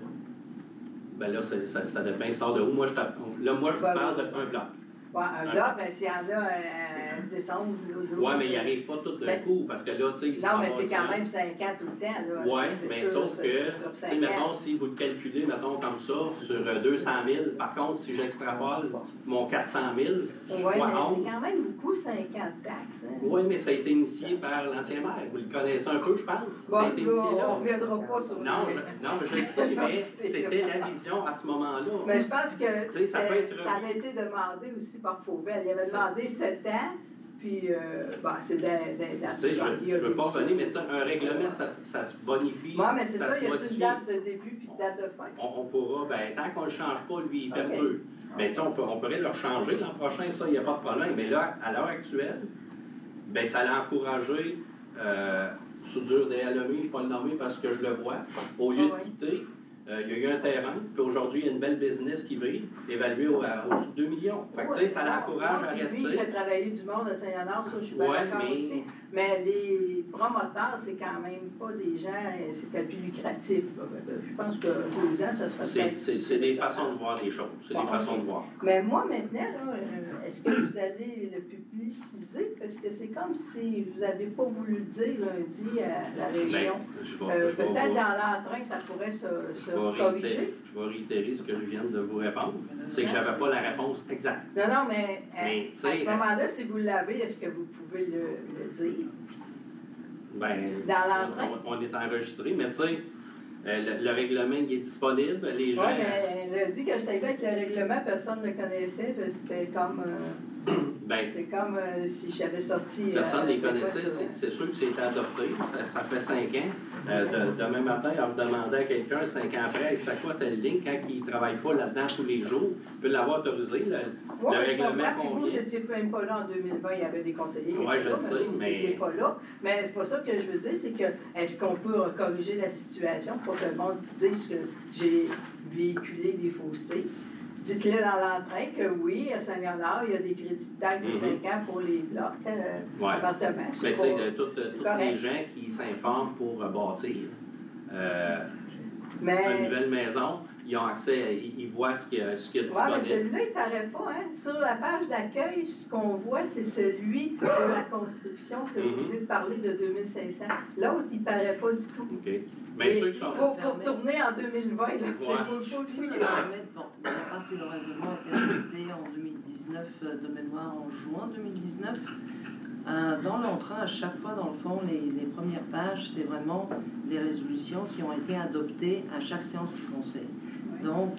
Ben là, c'est- ça, ça dépend, ça sort de où. Moi, je tape- là, moi, je vous Ben, parle d'un bloc. Ouais, un Un bloc, ben, s'il y en a un, descendre. Oui, mais il n'arrive pas tout d'un Ben, coup, parce que là, tu sais, il s'en Non, mais va c'est dessus. quand même cinq ans tout le temps, là. Oui, C'est mais sûr, sauf c'est- que, c'est sur tu sais, cinq mettons, ans. si vous le calculez, mettons, comme ça, sur euh, deux cent mille, par contre, si j'extrapole mon quatre cent mille, Oui, fois mais onze. c'est quand même beaucoup, cinq ans de taxes. Hein. Oui, mais ça a été initié par l'ancien maire. Vous le connaissez un peu, je pense. Bon, Ça a été initié là, là. on ne reviendra pas sur Non, les- je, non, je le sais, mais c'était la vision à ce moment-là. Mais je pense que Tu sais, ça peut c'était- être ça avait été demandé aussi par Fauvel. Il avait Ça- demandé sept ans, puis euh, bah, c'est des Tu sais, je ne veux pas revenir, mais tu sais, un règlement, ça, ça se bonifie. Oui, mais c'est ça, se il y a modifie. une date de début puis une date de fin. On, on pourra, ben, tant qu'on ne le change pas, lui, il Ok. perdure. Mais tu sais, on, peut, on pourrait le changer l'an prochain, ça, il n'y a pas de problème. Mais là, à l'heure actuelle, ben, ça l'a encouragé, euh, soudure des L M I, je ne vais pas le nommer parce que je le vois, au lieu Ah ouais. de quitter, euh, il y a eu un terrain, puis aujourd'hui, il y a une belle business qui vit, évaluée au- à- au-dessus de deux millions. Fait que, tu sais, ça l'encourage à Lui, il rester. fait travailler du monde à Saint-Léonard, ça, je suis bien Ouais, d'accord mais- aussi. Mais les promoteurs, c'est quand même pas des gens, c'était plus lucratif. là. Je pense que deux ans, ça serait C'est- peut-être... C'est c'est des façons de voir les choses, c'est Bon, des façons ok. de voir. Mais moi, maintenant, là, euh, est-ce que vous allez le publiciser? Parce que c'est comme si vous n'avez pas voulu le dire lundi à la région. Ben, je vais, Euh, je vais Peut-être vous- dans l'entrain, ça pourrait se, se je vais corriger. réitérer, je vais réitérer ce que je viens de vous répondre. C'est que je n'avais pas la réponse exacte. Non, non, mais, euh, Mais, tu sais, à ce moment-là, si vous l'avez, est-ce que vous pouvez le, le dire? Ben, Dans l'entrain? on, on est enregistré, mais tu sais, euh, le, le règlement il est disponible. Les gens. Oui, mais lundi, quand j'étais arrivé avec le règlement, personne ne le connaissait. puis C'était comme, euh, ben, c'est comme euh, si j'avais sorti... personne ne euh, les connaissait. quoi, C'est- C'est sûr que c'est adopté. Ça, ça fait cinq ans. Euh, de- demain matin, on demandait à quelqu'un, cinq ans après, c'était quoi telle ligne quand il ne travaille pas là-dedans tous les jours? Il peut l'avoir autorisé. Le, Oui, le je règlement comprends. Puis vous, vous convient. n'étiez même pas là en deux mille vingt, il y avait des conseillers. qui Ouais, étaient je là, sais, vous, vous mais- n'étiez pas là. Mais c'est pas ça que je veux dire, c'est que est-ce qu'on peut corriger la situation pour que le monde dise que j'ai véhiculé des faussetés? Dites-le dans l'entrain que oui, à Saint-Léonard, il y a des crédits de taxes de Mhm. cinq ans pour les blocs, euh, Ouais. appartements. Mais C'est tu sais, pas- de- toutes toutes les correct. gens qui s'informent pour euh, bâtir euh, une Mais, nouvelle maison, ils ont accès, à- ils, ils voient ce qu'il y a, ce qu'il y a ouais, mais disponible. celui-là, il paraît pas. Hein? Sur la page d'accueil, ce qu'on voit, c'est celui de la construction que vous Mhm. venez de parler de deux mille cinq cents. L'autre, il paraît pas du tout. OK. Mais ceux qui sont. Faut, faut retourner en deux mille vingt, là. C'est Ouais. faut, faut le Je fouiller. peux me permettre, bon, il n'y a pas que le règlement a été adopté en deux mille dix-neuf, euh, de mémoire en juin deux mille dix-neuf. Euh, dans l'entrain, à chaque fois, dans le fond, les, les premières pages, c'est vraiment les résolutions qui ont été adoptées à chaque séance du Conseil. Donc,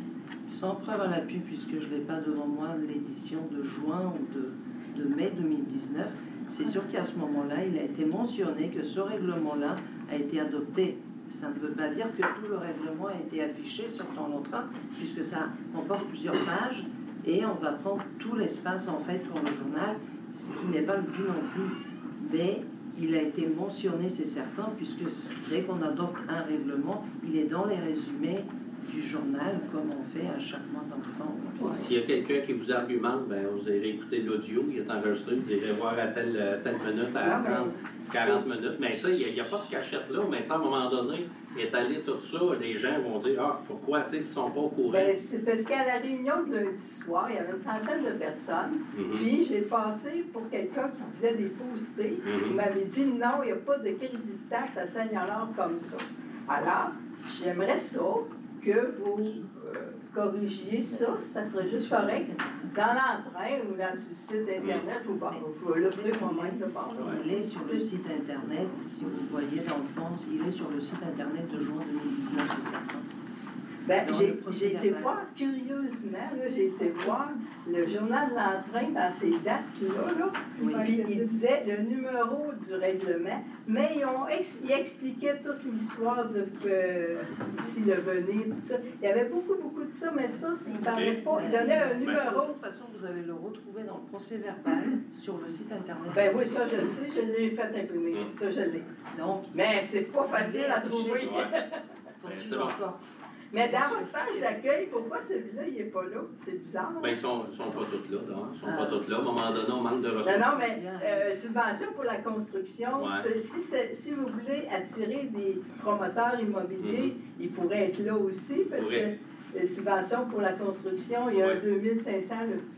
sans preuve à l'appui, puisque je n'ai pas devant moi l'édition de juin ou de, de mai deux mille dix-neuf, c'est sûr qu'à ce moment-là, il a été mentionné que ce règlement-là a été adopté. Ça ne veut pas dire que tout le règlement a été affiché sur ton entrain, puisque ça comporte plusieurs pages et on va prendre tout l'espace en fait pour le journal, ce qui n'est pas le but non plus. Mais il a été mentionné, c'est certain, puisque dès qu'on adopte un règlement, il est dans les résumés du journal, comme on fait à chaque mois d'enfant. S'il y a quelqu'un qui vous argumente, ben, vous irez écouter l'audio, il est enregistré, vous irez voir à telle, telle minute, à Non, mais- trente, quarante minutes. Mais tu sais, il n'y a, a pas de cachette là. Mais tu sais, à un moment donné, étaler tout ça, les gens vont dire, ah, pourquoi, tu sais, s'ils ne sont pas au courant. Ben, c'est parce qu'à la réunion de lundi soir, il y avait une centaine de personnes. Mhm. Puis j'ai passé pour quelqu'un qui disait des faussetés. Mhm. Il m'avait dit non, il n'y a pas de crédit de taxe à Saint-Léonard comme ça. Alors, j'aimerais ça que vous euh, corrigiez ça, ça serait juste correct, dans l'entrain ou dans le site Internet, ou bon, je vais l'offrir moi-même de part. Il est sur le site internet, si vous voyez dans le fond, il est sur le site internet de juin deux mille dix-neuf, c'est certain. Ben, Dans j'ai le procès j'ai été verbal. voir, curieusement, là, j'ai été voir le journal de l'entrain dans ces dates-là, là, Oui. puis il disait le numéro du règlement, mais ils, ont ex- ils expliquaient toute l'histoire de euh, ici le venir, tout ça. Il y avait beaucoup, beaucoup de ça, mais ça, c'est- il ne parlait pas, il donnait un De numéro. toute façon, vous allez le retrouver dans le procès verbal sur le site internet. Ben oui, ça, je le sais, je l'ai fait imprimer, ça, je l'ai. Donc, Mais c'est pas facile à trouver. Ouais. faut-il c'est bon. encore? Mais dans votre page d'accueil, pourquoi celui-là, il n'est pas là? C'est bizarre. Ben, ils ne sont, ils sont pas tous là, donc. Ils sont pas Ah. tous là. À un moment donné, on manque de ressources. Non, non, mais euh, subvention pour la construction, Ouais. c'est- si, c'est- si vous voulez attirer des promoteurs immobiliers, ils pourraient être là aussi, parce Pourraient. que les subventions pour la construction, il y a Ouais. un deux mille cinq cents, le petit, le petit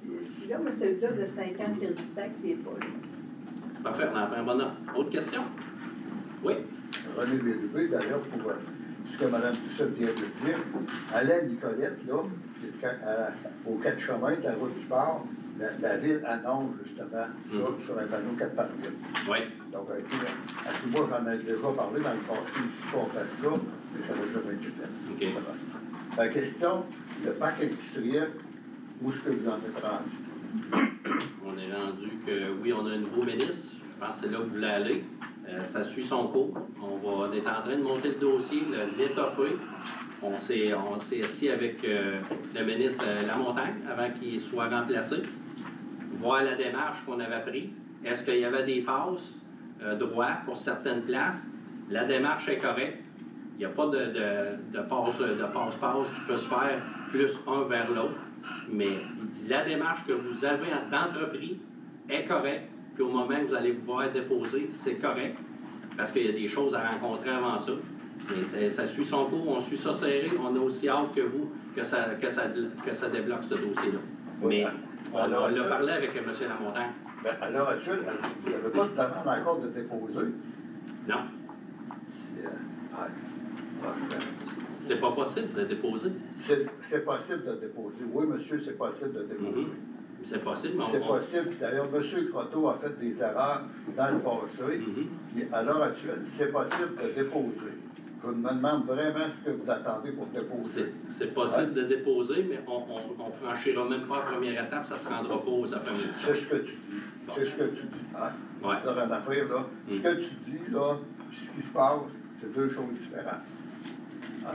là, mais celui-là de cinq ans de crédit taxe, il n'est pas là. Parfait, on en prend bonne note. Autre question? Oui? René Bérubé, d'ailleurs, pour euh, ce que Mme Toussette vient de dire, Alain Nicolette, là, quand, à, aux quatre chemins de la route du port, la, la ville annonce justement ça Mhm. sur un panneau quatre par huit. Oui. Donc, à tout, à tout moi, j'en ai déjà parlé dans le passé ici qu'on fait ça, mais ça n'a jamais été fait. OK. Voilà. La question, le parc industriel, où est-ce que vous en êtes rendu? On est rendu que, oui, on a un nouveau ministre. Je pense que c'est là que vous voulez aller. Euh, ça suit son cours. On, va, on est en train de monter le dossier, le- l'étoffer. On s'est on s'est assis avec euh, le ministre euh, Lamontagne avant qu'il soit remplacé. Voir la démarche qu'on avait prise. Est-ce qu'il y avait des passes euh, droits pour certaines places? La démarche est correcte. Il n'y a pas de, de, de passe de passe-passe qui peut se faire plus un vers l'autre. Mais il dit la démarche que vous avez d'entreprise est correcte. Puis au moment où vous allez pouvoir déposer, c'est correct. Parce qu'il y a des choses à rencontrer avant ça. Mais ça, ça suit son cours, on suit ça serré. On a aussi hâte que vous, que ça, que ça, que ça débloque ce dossier-là. Mais on, on l'a parlé avec M. Lamontagne. Ben, à l'heure actuelle, vous n'avez pas de demande encore de déposer. Non, C'est euh, ouais. Ouais, c'est pas possible de déposer. c'est- c'est possible de déposer. Oui, monsieur, c'est possible de déposer. Mhm. C'est possible, mais on... C'est on- possible. Puis d'ailleurs, M. Croteau a fait des erreurs dans le passé. Mhm. Puis à l'heure actuelle, c'est possible de déposer. Je me demande vraiment ce que vous attendez pour déposer. C'est c'est possible de déposer, mais on ne franchira même pas la première étape, ça ne se rendra pas aux après-midi. C'est ce que tu dis. C'est ce que tu dis. Hein? Ouais. Dans une affaire, là, ce Mm. que tu dis, là, puis ce qui se passe, c'est deux choses différentes. Hein?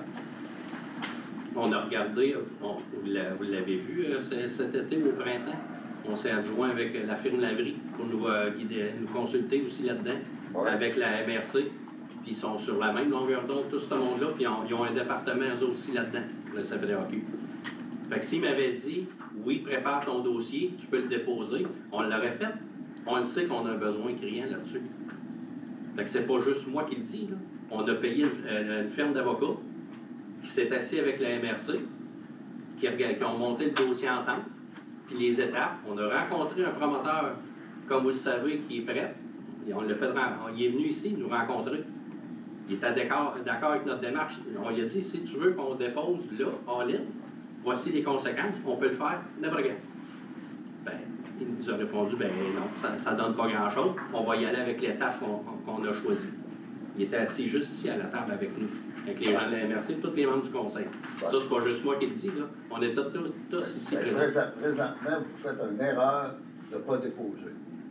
On a regardé, on- vous l'a- vous l'avez vu euh, c- cet été au printemps, on s'est adjoint avec la firme Lavry pour nous euh, guider, nous consulter aussi là-dedans, Ouais. avec la M R C. Puis ils sont sur la même longueur d'onde, tout ce monde-là, puis ils ont, ils ont un département eux aussi là-dedans, le S A P D A Q. Fait que s'il m'avait dit, oui, prépare ton dossier, tu peux le déposer, on l'aurait fait. On le sait qu'on a un besoin criant là-dessus. Fait que c'est pas juste moi qui le dis, là. On a payé une, euh, une firme d'avocats qui s'est assis avec la M R C, qui, rega- qui ont monté le dossier ensemble, puis les étapes. On a rencontré un promoteur, comme vous le savez, qui est prêt. Et on l'a fait, ren- il est venu ici nous rencontrer. Il était d'accord d'accord avec notre démarche. On lui a dit, si tu veux qu'on dépose là, en ligne, voici les conséquences, on peut le faire, n'importe quand. Ben, il nous a répondu, ben non, ça ne donne pas grand-chose. On va y aller avec l'étape qu'on qu'on a choisie. Il était assis juste ici à la table avec nous, avec les gens de la M R C et tous les membres du conseil. Ça, c'est pas juste moi qui le dis, là. On est tous, tous, tous ici Ben, présents. présent- Présentement, vous faites une erreur de ne pas déposer.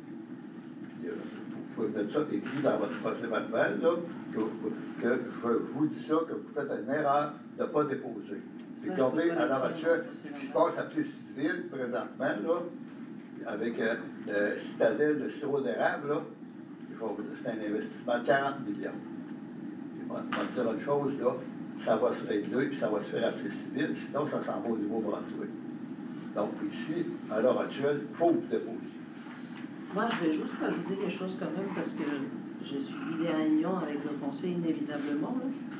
Puis, euh, vous pouvez mettre ça écrit dans votre procès verbal, là, que, que je vous dis ça, que vous faites une erreur de ne pas déposer. Ça, Et je regardez, peux pas à l'heure l'écrire actuelle, dans le ce procès qui se verbal. passe à Plessis-Ville, présentement, là, avec euh, le citadelle de sirop d'érable, là, je vais vous dire, c'est un investissement de quarante millions. Puis, on va te dire une chose, là, ça va se régler, puis ça va se faire à Plessis-Ville, sinon ça s'en va au Nouveau-Brunswick. Donc ici, à l'heure actuelle, il faut vous déposer. Moi, je vais juste rajouter quelque chose quand même, parce que j'ai suivi des réunions avec le conseil inévitablement.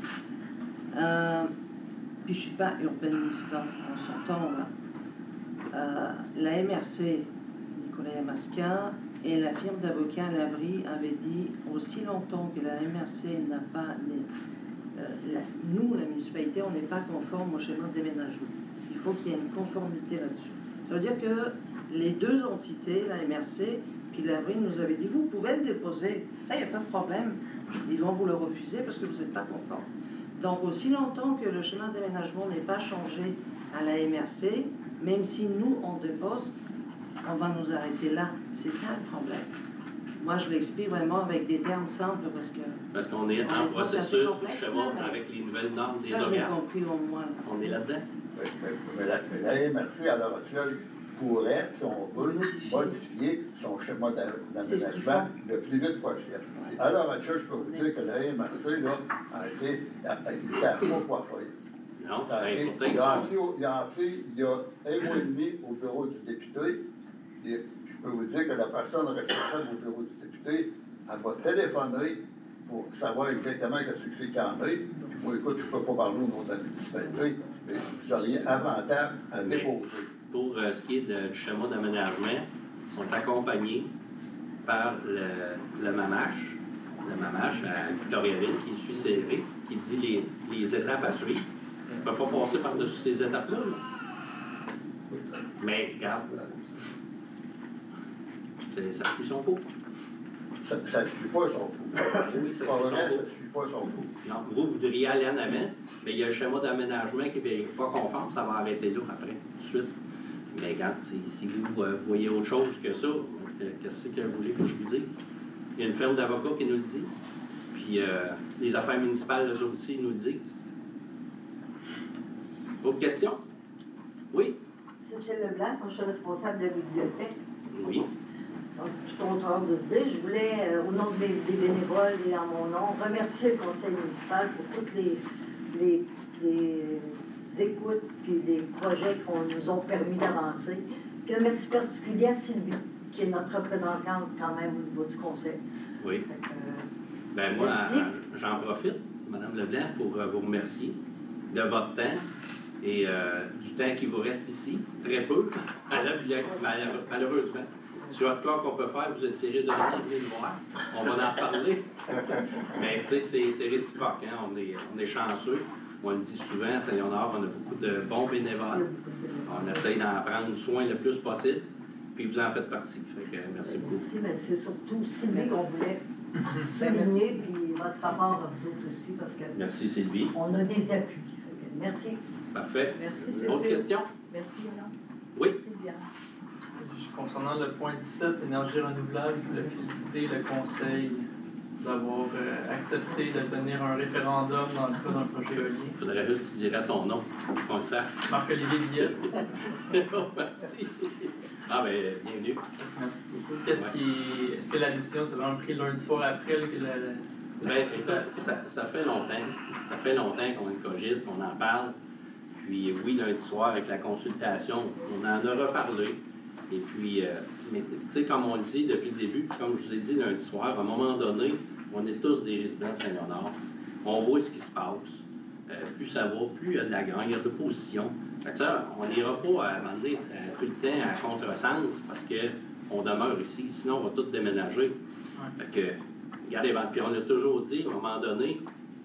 Là. Euh, puis je ne suis pas urbaniste, hein, on s'entend là. Euh, la M R C, Nicolas Yamasquin, et la firme d'avocats Lavry avaient dit aussi longtemps que la M R C n'a pas. Euh, la, nous, la municipalité, on n'est pas conforme au schéma de déménagement. Il faut qu'il y ait une conformité là-dessus. Ça veut dire que les deux entités, la M R C puis Lavry, nous avaient dit vous pouvez le déposer, ça, il n'y a pas de problème. Ils vont vous le refuser parce que vous n'êtes pas conforme. Donc, aussi longtemps que le schéma de déménagement n'est pas changé à la M R C, même si nous, on dépose, on va nous arrêter là. C'est ça le problème. Moi, je l'explique vraiment avec des termes simples parce que Parce qu'on est On en est pas assez processus du complexe, chemin là, mais- avec les nouvelles normes des ça, je l'ai organes. compris au moins. là. On est là-dedans. Mais, mais- mais la, mais la M R C, à l'heure actuelle, pourrait, si on veut, Modifier. modifier son schéma d'a- C'est ce qu'ils d'aménagement le plus vite possible. Ouais. À l'heure actuelle, je peux vous dire que la M R C, là, a été, a- a- ils ne savent pas quoi faire. Non, Il a ben, appelé- pourtant, il ils a sont... appelé au- il a appelé il y a un mois et demi au bureau du député. Et je peux vous dire que la personne responsable au bureau du député, elle va téléphoner pour savoir exactement ce que c'est qu'il y en a. Puis moi, écoute, je ne peux pas parler au nom de la municipalité, mais vous auriez avantage à Mais- déposer. pour euh, ce qui est de- du schéma d'aménagement, sont accompagnés par le, le MAMACH, le MAMACH à Victoriaville, qui suit serré, qui dit les, les étapes à suivre. On ne peut pas passer par-dessus ces étapes-là. Là. Mais, regarde, c'est- ça suit son cours. Ça ne suit pas son coup. Oui, ça Pas suit vrai, son ça cours. ne suit pas son coup. Non, vous voudriez aller en avant, mais il y a le schéma d'aménagement qui n'est pas conforme, ça va arrêter là après, tout de suite. Mais regarde, si, si vous euh, voyez autre chose que ça, euh, qu'est-ce que vous voulez que je vous dise? Il y a une firme d'avocats qui nous le dit, puis euh, les affaires municipales, eux aussi, nous le disent. Autre question? Oui? Cécile Leblanc, moi je suis responsable de la bibliothèque. Oui. Donc, je suis contente de se dire, je voulais, euh, au nom des, des bénévoles et en mon nom, remercier le conseil municipal pour toutes les, les, les écoutes puis les projets qu'on nous ont permis d'avancer. Puis un merci particulier à Sylvie, qui est notre représentante quand même au niveau du conseil. Oui. Fait que, euh, Ben moi, Merci. euh, j'en profite, Mme Leblanc, pour euh, vous remercier de votre temps et euh, du temps qui vous reste ici, très peu, à la bibliothèque, malheure- malheureusement. Sur votre cas qu'on peut faire, vous étirez de rien, venez nous voir. On va en reparler. Mais tu sais, c'est c'est réciproque, hein? on, est, on est chanceux. On le dit souvent, à Saint-Léonard, on a beaucoup de bons il y a bénévoles. beaucoup de- On essaye d'en prendre soin le plus possible, puis vous en faites partie. Fait que, merci beaucoup. Merci, mais c'est surtout Sylvie Merci. qu'on voulait souligner, puis votre rapport à vous autres aussi, parce que Merci Sylvie. on a des appuis. Fait que merci. Parfait. Merci, Autre Cécile. question? Merci, Alain. Oui. Sylvia. Concernant le point dix-sept, énergie renouvelable, je voulais féliciter le conseil d'avoir euh, accepté de tenir un référendum dans le cas d'un projet éolien. Il faudrait juste que tu dirais ton nom, qu'on le sache. Marc-Olivier Guillette, Merci. Ah, ben, bienvenue. merci beaucoup. Qu'est-ce qui, est-ce que la décision s'est vraiment prise lundi soir après là, que la, la, la Ben, consultation? ça, ça fait longtemps. Ça fait longtemps qu'on le cogite, qu'on en parle. Puis, oui, lundi soir, avec la consultation, on en a reparlé. Et puis, euh, mais tu sais, comme on le dit depuis le début, puis comme je vous ai dit lundi soir, à un moment donné, on est tous des résidents de Saint-Léonard. On voit ce qui se passe. Euh, plus ça va, plus il y a de la grogne, il y a de l'opposition. Fait que ça, on n'ira pas à demander euh, tout le temps à contresens parce qu'on demeure ici. Sinon, on va tous déménager. Fait que, regardez, puis on a toujours dit, à un moment donné,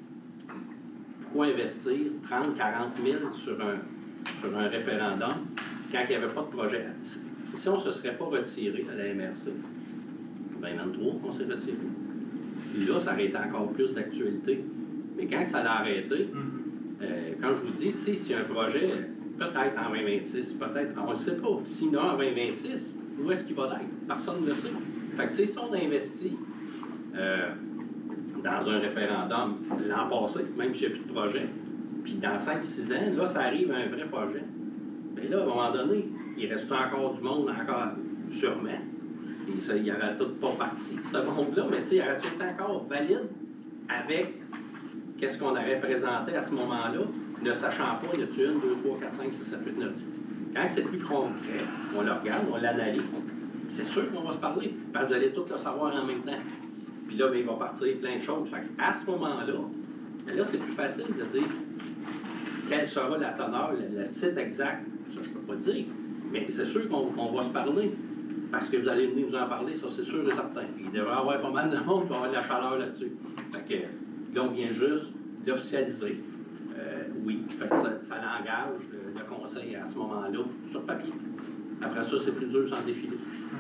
pourquoi investir trente, quarante mille sur un, sur un référendum quand il n'y avait pas de projet? Si on ne se serait pas retiré à la M R C, ben vingt-trois, on s'est retiré. Puis là, ça aurait été encore plus d'actualité. Mais quand ça l'a arrêté, Mhm. euh, quand je vous dis, si s'il y a un projet, peut-être en vingt vingt-six, peut-être, on ne sait pas. Sinon, en vingt vingt-six, où est-ce qu'il va être? Personne ne le sait. Fait que, tu sais, si on investit euh, dans un référendum l'an passé, même s'il n'y a plus de projet, puis dans cinq six ans, là, ça arrive à un vrai projet. Mais là, à un moment donné, il reste encore du monde, encore sûrement. Et ça, il n'y aurait tout pas parti, ce monde-là, mais tu sais, il aurait été encore valide avec qu'est-ce qu'on aurait présenté à ce moment-là, ne sachant pas, il y a une, deux, trois, quatre, cinq, six, sept, huit, neuf, dix. Quand c'est plus concret, on le regarde, on l'analyse, c'est sûr qu'on va se parler, parce que vous allez tout le savoir en même temps. Puis là, bien, il va partir plein de choses. Fait à ce moment-là, bien là, c'est plus facile de dire quelle sera la teneur, le, le titre exact. Ça, je ne peux pas le dire. Mais c'est sûr qu'on qu'on va se parler. Parce que vous allez venir nous en parler, ça, c'est sûr et certain. Il devrait y avoir pas mal de monde qui va avoir de la chaleur là-dessus. Fait que là, on vient juste l'officialiser. Euh, oui, fait que ça, ça l'engage, le, le conseil, à ce moment-là, sur papier. Après ça, c'est plus dur sans défiler.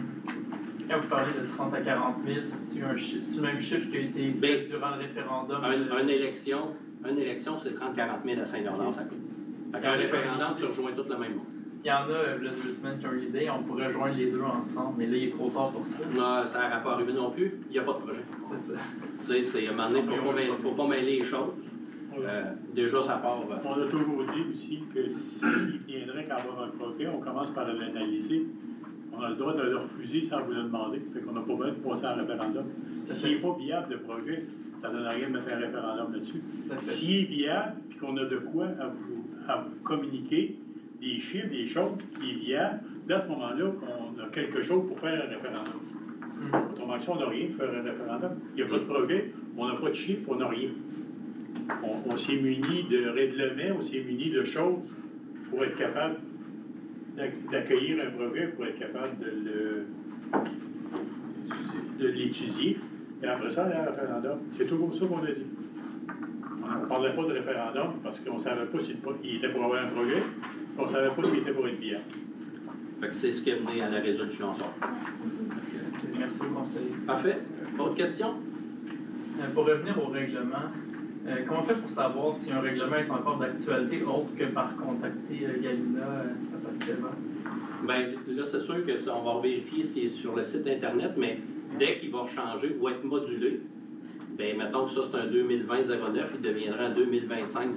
Quand vous parlez de trente à quarante mille, c'est-tu un chi- c'est-tu le même chiffre qui a été Ben, fait durant le référendum? Un- de- Une élection, une élection, c'est trente à quarante mille à Saint-Léonard, ça coûte. Fait qu'un référendum, tu rejoins tout le même monde. Il y en a, euh, là, deux semaines qui ont eu l'idée, on pourrait joindre les deux ensemble, mais là, il est trop tard pour ça. Non, ça n'aurait pas arrivé non plus, il n'y a pas de projet. C'est ça. Tu sais, c'est à un moment donné, il ne faut, pas mêler- faut pas mêler les choses. Euh, déjà, ça part. euh, On a toujours dit aussi que s'il viendrait qu'à avoir un projet, on commence par l'analyser. On a le droit de le refuser sans vous le demander. Fait qu'on n'a pas besoin de passer à un référendum. S'il n'est pas viable, le projet, ça ne donne rien de mettre un référendum là-dessus. Tout à fait. S'il est viable, puis qu'on a de quoi à vous, à vous communiquer, des chiffres, des choses qui est viable, là, à ce moment-là, on a quelque chose pour faire un référendum. Mhm. Autrement que ça, on n'a rien pour faire un référendum. Il n'y a pas de projet, on n'a pas de chiffres, on n'a rien. On, on s'est muni de règlements, on s'est muni de choses pour être capable d'ac- d'accueillir un projet pour être capable de le de l'étudier, et après ça, il y a un référendum. C'est toujours ça qu'on a dit. On ne parlait pas de référendum parce qu'on ne savait pas s'il était pour avoir un projet, on ne savait pas s'il était pour être viable. Fait que c'est ce qui est mené à la résolution ensemble. Merci au conseiller. Parfait. Autre question? Euh, Pour revenir au règlement, euh, comment on fait pour savoir si un règlement est encore d'actualité autre que par contacter euh, Galina euh, actuellement? Bien, là, c'est sûr que ça, on va vérifier si c'est sur le site Internet, mais dès qu'il va changer ou être modulé, bien, mettons que ça, c'est un deux mille vingt zéro neuf, il deviendra un deux mille vingt-cinq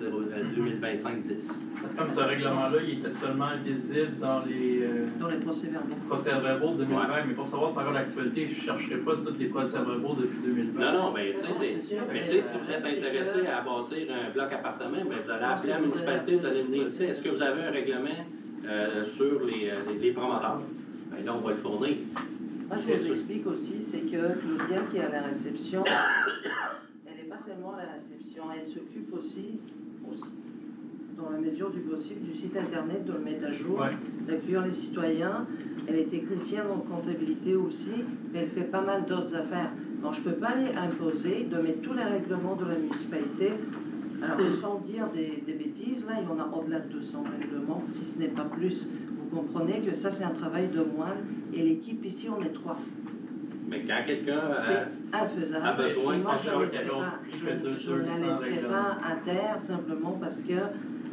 dix. Parce que comme ce règlement-là, il était seulement visible dans les euh, Dans les procès-verbaux. procès-verbaux de deux mille vingt, Ouais. mais pour savoir si c'est encore d'actualité, je ne chercherai pas tous les procès-verbaux depuis deux mille vingt. Non, non, mais tu sais, C'est c'est. sûr, Mais mais tu sais, le si vous êtes problème, c'est intéressé que- à bâtir un bloc appartement, bien, vous allez pense appeler la que vous municipalité, allez vous allez appeler venir le ici. Est-ce que vous avez un règlement euh, sur les, euh, les, les promoteurs? Bien, là, on va le fournir. Moi, je C'est vous sûr. explique aussi, c'est que Claudia qui est à la réception, elle n'est pas seulement à la réception, elle s'occupe aussi, aussi, dans la mesure du possible, du site internet, de le mettre à jour, Ouais. d'accueillir les citoyens. Elle est technicienne en comptabilité aussi, mais elle fait pas mal d'autres affaires. Donc je ne peux pas lui imposer de mettre tous les règlements de la municipalité. Alors sans dire des, des bêtises, là il y en a au-delà de deux cents règlements, si ce n'est pas plus. Vous comprenez que ça c'est un travail de moine et l'équipe ici on est trois. Mais quand quelqu'un. euh, C'est infaisable. a besoin, Et moi, je je pensais ne qu'il y laisserai avait pas, plus je, que deux- je ne la deux cents laisserai règlements. pas à terre simplement parce que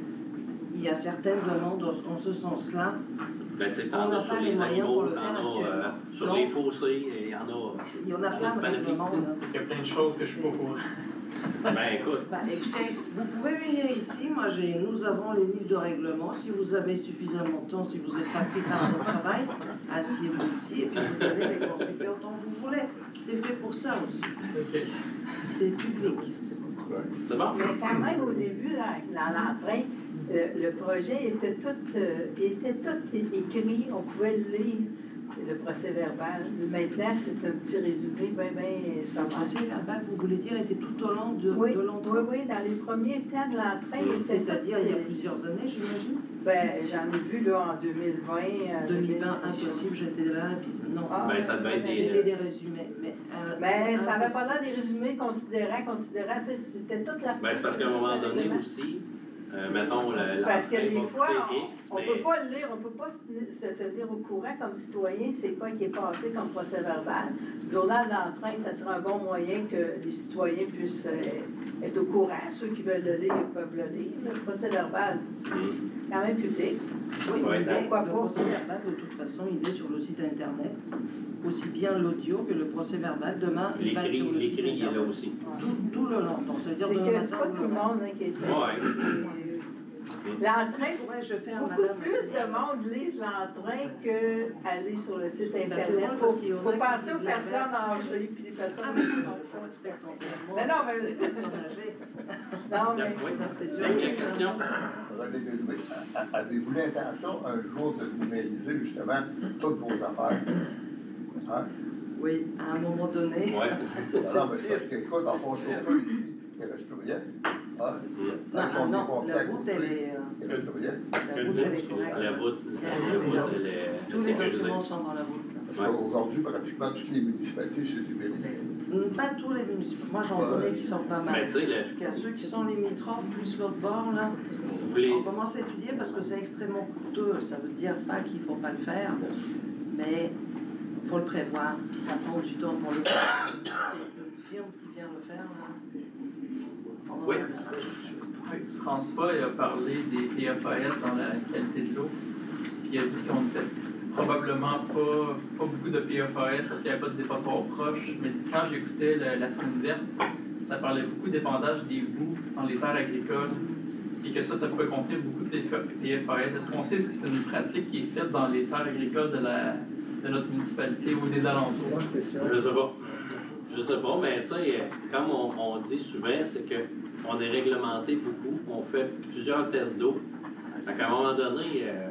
il y a certaines demandes en, en ce sens-là. Ben, tu sais, On t'en n'a as pas sur les les moyens pour animaux, le t'en faire as euh, actuellement. sur Donc, les fossés, et il y en a. Il y en a plein de Panoplie. règlements. Là. Il y a plein de choses que je suis pas au courant. Ben, écoute. Bah, écoutez, vous pouvez venir ici. Moi, j'ai, nous avons les livres de règlement. Si vous avez suffisamment de temps, si vous êtes pas pris par votre travail, asseyez-vous ici et puis vous allez les consulter autant que vous voulez. C'est fait pour ça aussi. Ok. C'est public. C'est bon? Mais quand même, au début, dans, dans l'entrain, le, le projet était tout, euh, était tout é- écrit, on pouvait le lire, le procès verbal. Maintenant, c'est un petit résumé, bien, bien Le sommaire. procès verbal, vous voulez dire, était tout au long de, Oui, de oui, l'entrée. oui, dans les premiers temps de l'entrain, il était C'est-à-dire tout, il y a euh, plusieurs années, j'imagine. ben, j'en ai vu là en deux mille vingt. euh, deux mille vingt, deux mille dix-huit. impossible, j'étais là, puis non. Ah, Ben, ça devait être des- C'était des résumés. Mais, euh, Mais c'est ça avait pas impossible. l'air des résumés considérants, considérants, c'est- c'était toute la Ben, c'est parce qu'à un moment donné aussi, euh, mettons, le- Parce que l'entrée des va fois, coûter X, on ne mais. peut pas le lire, on ne peut pas se se tenir au courant comme citoyen, c'est quoi qui est passé comme procès verbal. Le journal d'entrain, ça sera un bon moyen que les citoyens puissent euh, être au courant. Ceux qui veulent le lire peuvent le lire. Le procès verbal, c'est Hmm. quand même public. Oui, Ouais, mais il est- pourquoi le pas? procès verbal, de toute façon, il est sur le site internet. Aussi bien l'audio que le procès verbal. Demain, il va être L'écrit, sur le site l'écrit, il est là internet. aussi. Tout, tout le long. Donc, ça veut dire C'est demain que matin, c'est pas vous tout le l'aurez. monde hein, qui est Ouais. L'entrain, Pourrais-je faire, beaucoup madame? plus de monde lisent l'entrain qu'aller sur le site Ben, c'est internet. drôle Il parce faut, qu'il y en a faut qui penser aux disent personnes l'inverse. âgées puis les personnes Ah, mais qui je sont je respecte entièrement. Mais non, mais- les personnes âgées. Non, mais Oui. Ça, c'est sûr. Dernière question? René Déjoué, a- a- avez-vous l'intention un jour de numériser justement toutes vos affaires? Hein? Oui, à un moment donné. Ouais. Non, mais C'est c'est sûr. parce que, écoute, en fond, C'est sûr. chauffeur ici, il reste plus rien. Hein? Non, Quand ah, on non, est la contact, route, elle est, euh, il reste plus rien. la route, elle est correcte. La voûte, la voûte, elle est Tous les sécurisée. documents sont dans la route. là. Parce qu'aujourd'hui, pratiquement toutes les municipalités se numérisent. Mm, Pas tous les municipaux. Moi, j'en Ouais. connais qui sont pas mal. Mais tu sais, le- En tout cas, ceux qui sont limitrophes, plus l'autre bord, là, vous voulez. on commence à étudier parce que c'est extrêmement coûteux. Ça veut dire pas qu'il ne faut pas le faire, mais il faut le prévoir. Puis ça prend du temps pour le faire. Si c'est une firme qui vient le faire, là, on Oui. Oui, François il a parlé des P F A S dans la qualité de l'eau. Puis il a dit qu'on n'était probablement pas, pas beaucoup de P F A S parce qu'il n'y avait pas de dépotoir proche. Mais quand j'écoutais la, la cerise verte, ça parlait beaucoup d'épandage des boues dans les terres agricoles. Puis que ça, ça pouvait contenir beaucoup de P F A S. Est-ce qu'on sait si c'est une pratique qui est faite dans les terres agricoles de, la, de notre municipalité ou des alentours? Bonne question. Je sais pas. Je sais pas, mais tu sais, comme on, on dit souvent, c'est qu'on est réglementé beaucoup. On fait plusieurs tests d'eau. Fait qu'à un moment donné, euh,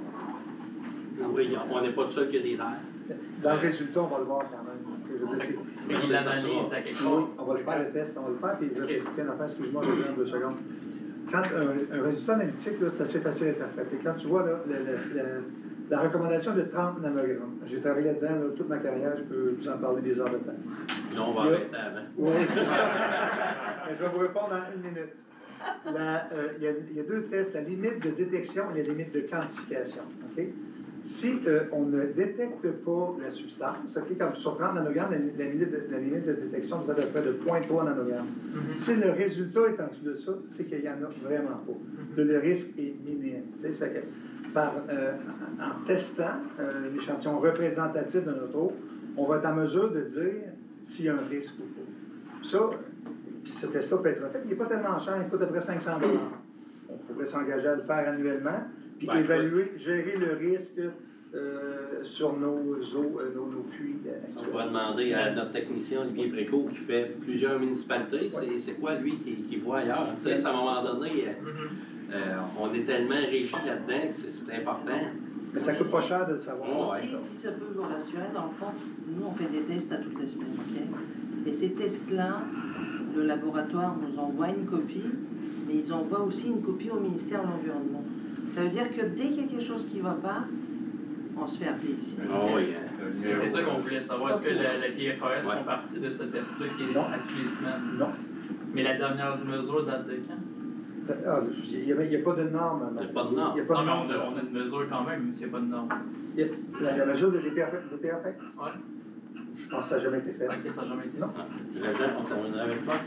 oui, on n'est pas tout seul que des terres. Dans le résultat, on va le voir quand même. Tu sais, je veux dire, c'est- Mais il Ça l'analyse sera- à quelque Oui, part. on va le faire le test, on va le faire, puis je vais Ok. t'expliquer une affaire, excuse-moi, je reviens en deux secondes. quand un, un résultat analytique, là, c'est assez facile à interpréter. Quand tu vois là, la, la, la, la recommandation de trente nanogrammes, j'ai travaillé là-dedans là, toute ma carrière, je peux vous en parler des heures de temps. Non, on va arrêter avant. Oui, c'est ça. Je vais vous répondre en une minute. La, euh, il, y a, il y a deux tests, la limite de détection et la limite de quantification. Okay? Si euh, on ne détecte pas la substance, okay, comme sur trente nanogrammes, la, la, limite de, la limite de détection doit être à peu près de zéro virgule trois nanogrammes. Mm-hmm. Si le résultat est en dessous de ça, c'est qu'il n'y en a vraiment pas. Mm-hmm. Le, le risque est minime. Ça fait que par, euh, en, en testant euh, l'échantillon représentatif de notre eau, on va être en mesure de dire s'il y a un risque ou pas. Ça, puis ce test-là peut être fait, il n'est pas tellement cher, il coûte à peu près cinq cents dollars. On pourrait s'engager à le faire annuellement, puis ben, évaluer, gérer le risque euh, sur nos eaux, euh, nos, nos puits actuels. On va demander à notre technicien Olivier Précourt qui fait plusieurs municipalités, ouais. c'est quoi lui qui, qui voit ailleurs? Tu sais, à un moment donné, euh, euh, on est tellement régi là-dedans que c'est important. Mais ça coûte pas cher de le savoir. Oh, ouais, si, ça. si ça peut vous rassurer, dans le fond, nous on fait des tests à toutes les semaines, OK? Et ces tests-là, le laboratoire nous envoie une copie, mais ils envoient aussi une copie au ministère de l'Environnement. Ça veut dire que dès qu'il y a quelque chose qui ne va pas, on se fait appeler ici. Oh, oui. C'est ça qu'on voulait savoir. Est-ce que la, la P F A S ouais. font partie de ce test-là qui est non. à toutes les semaines? Non. Mais la dernière mesure date de quand? Ah, il n'y a, a pas de norme. Il n'y a pas de norme. Il y a pas de non, norme. Mais on, a, on a une mesure quand même, mais s'il n'y a pas de norme. Il y a, la, la mesure de P F A S? Oui. Je pense que ça n'a jamais été fait. Ok, ça n'a jamais été fait. Non. Les gens, on terminerait avec toi.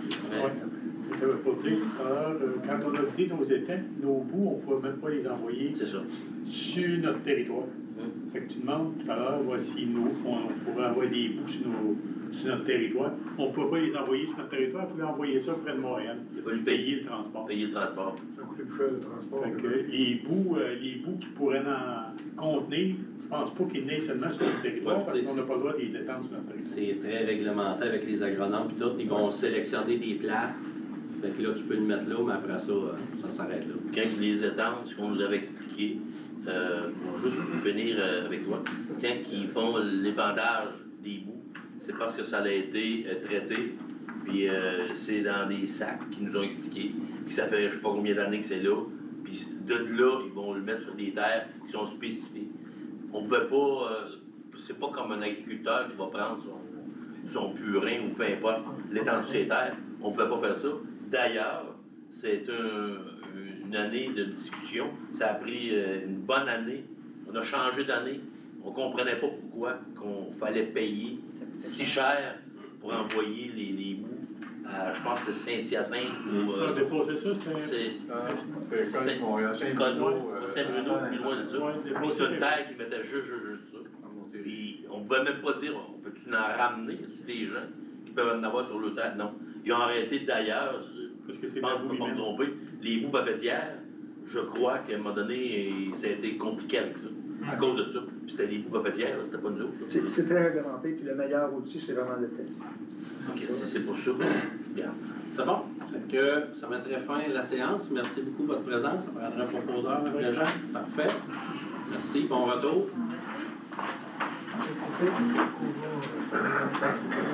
Oui. Pour dire, alors, quand on a vidé nos étangs, nos bouts, on ne peut même pas les envoyer sur notre territoire. Mmh. Fait que tu demandes tout à l'heure, voici nous, on, on pourrait envoyer des bouts sur, nos, sur notre territoire. On ne peut pas les envoyer sur notre territoire, il faut envoyer ça près de Montréal. Il faut lui payer, payer le transport. Payer le transport. Ça coûte plus cher le transport. Fait que les bouts, euh, les bouts qui pourraient en contenir, je ne pense pas qu'ils naissent seulement sur notre territoire, ouais, parce qu'on n'a pas le droit de les étendre sur notre territoire. C'est très réglementé avec les agronomes et tout. Ils vont ouais. sélectionner des places. Fait que là, tu peux le mettre là, mais après ça, ça s'arrête là. Quand ils les étendent, ce qu'on nous avait expliqué, euh, pour juste pour finir euh, avec toi, quand ils font l'épandage des bouts, c'est parce que ça a été euh, traité, puis euh, c'est dans des sacs qu'ils nous ont expliqué, puis ça fait je sais pas combien d'années que c'est là, puis de là, ils vont le mettre sur des terres qui sont spécifiques. On pouvait pas, euh, c'est pas comme un agriculteur qui va prendre son, son purin ou peu importe, l'étendue de ses terres, on pouvait pas faire ça. D'ailleurs, c'est un, une année de discussion. Ça a pris une bonne année. On a changé d'année. On ne comprenait pas pourquoi qu'on fallait payer si cher pour envoyer les, les bouts à, je pense, que c'est Saint-Hyacinthe ou... Euh, déposer ça, c'est... C'est Saint-Bruno, Saint-Bruno, plus loin de ça. Puis c'est une terre qui mettait juste, juste, juste ça. Puis on ne pouvait même pas dire, on peut-tu en ramener sur des gens qui peuvent en avoir sur le terre? Non. Ils ont arrêté d'ailleurs, je ne pense pas me tromper, les bouts papetières. Je crois qu'à un moment donné, ça a été compliqué avec ça, à cause de ça. Puis c'était les bouts papetières, c'était pas nous autres. C'est très réglementé, puis le meilleur outil, c'est vraiment le test. OK, c'est pour ça. Bien. C'est bon. Fait que ça mettrait fin à la séance. Merci beaucoup de votre présence. Ça prendrait un proposeur avec les gens. Parfait. Merci. Bon retour. Merci. Merci.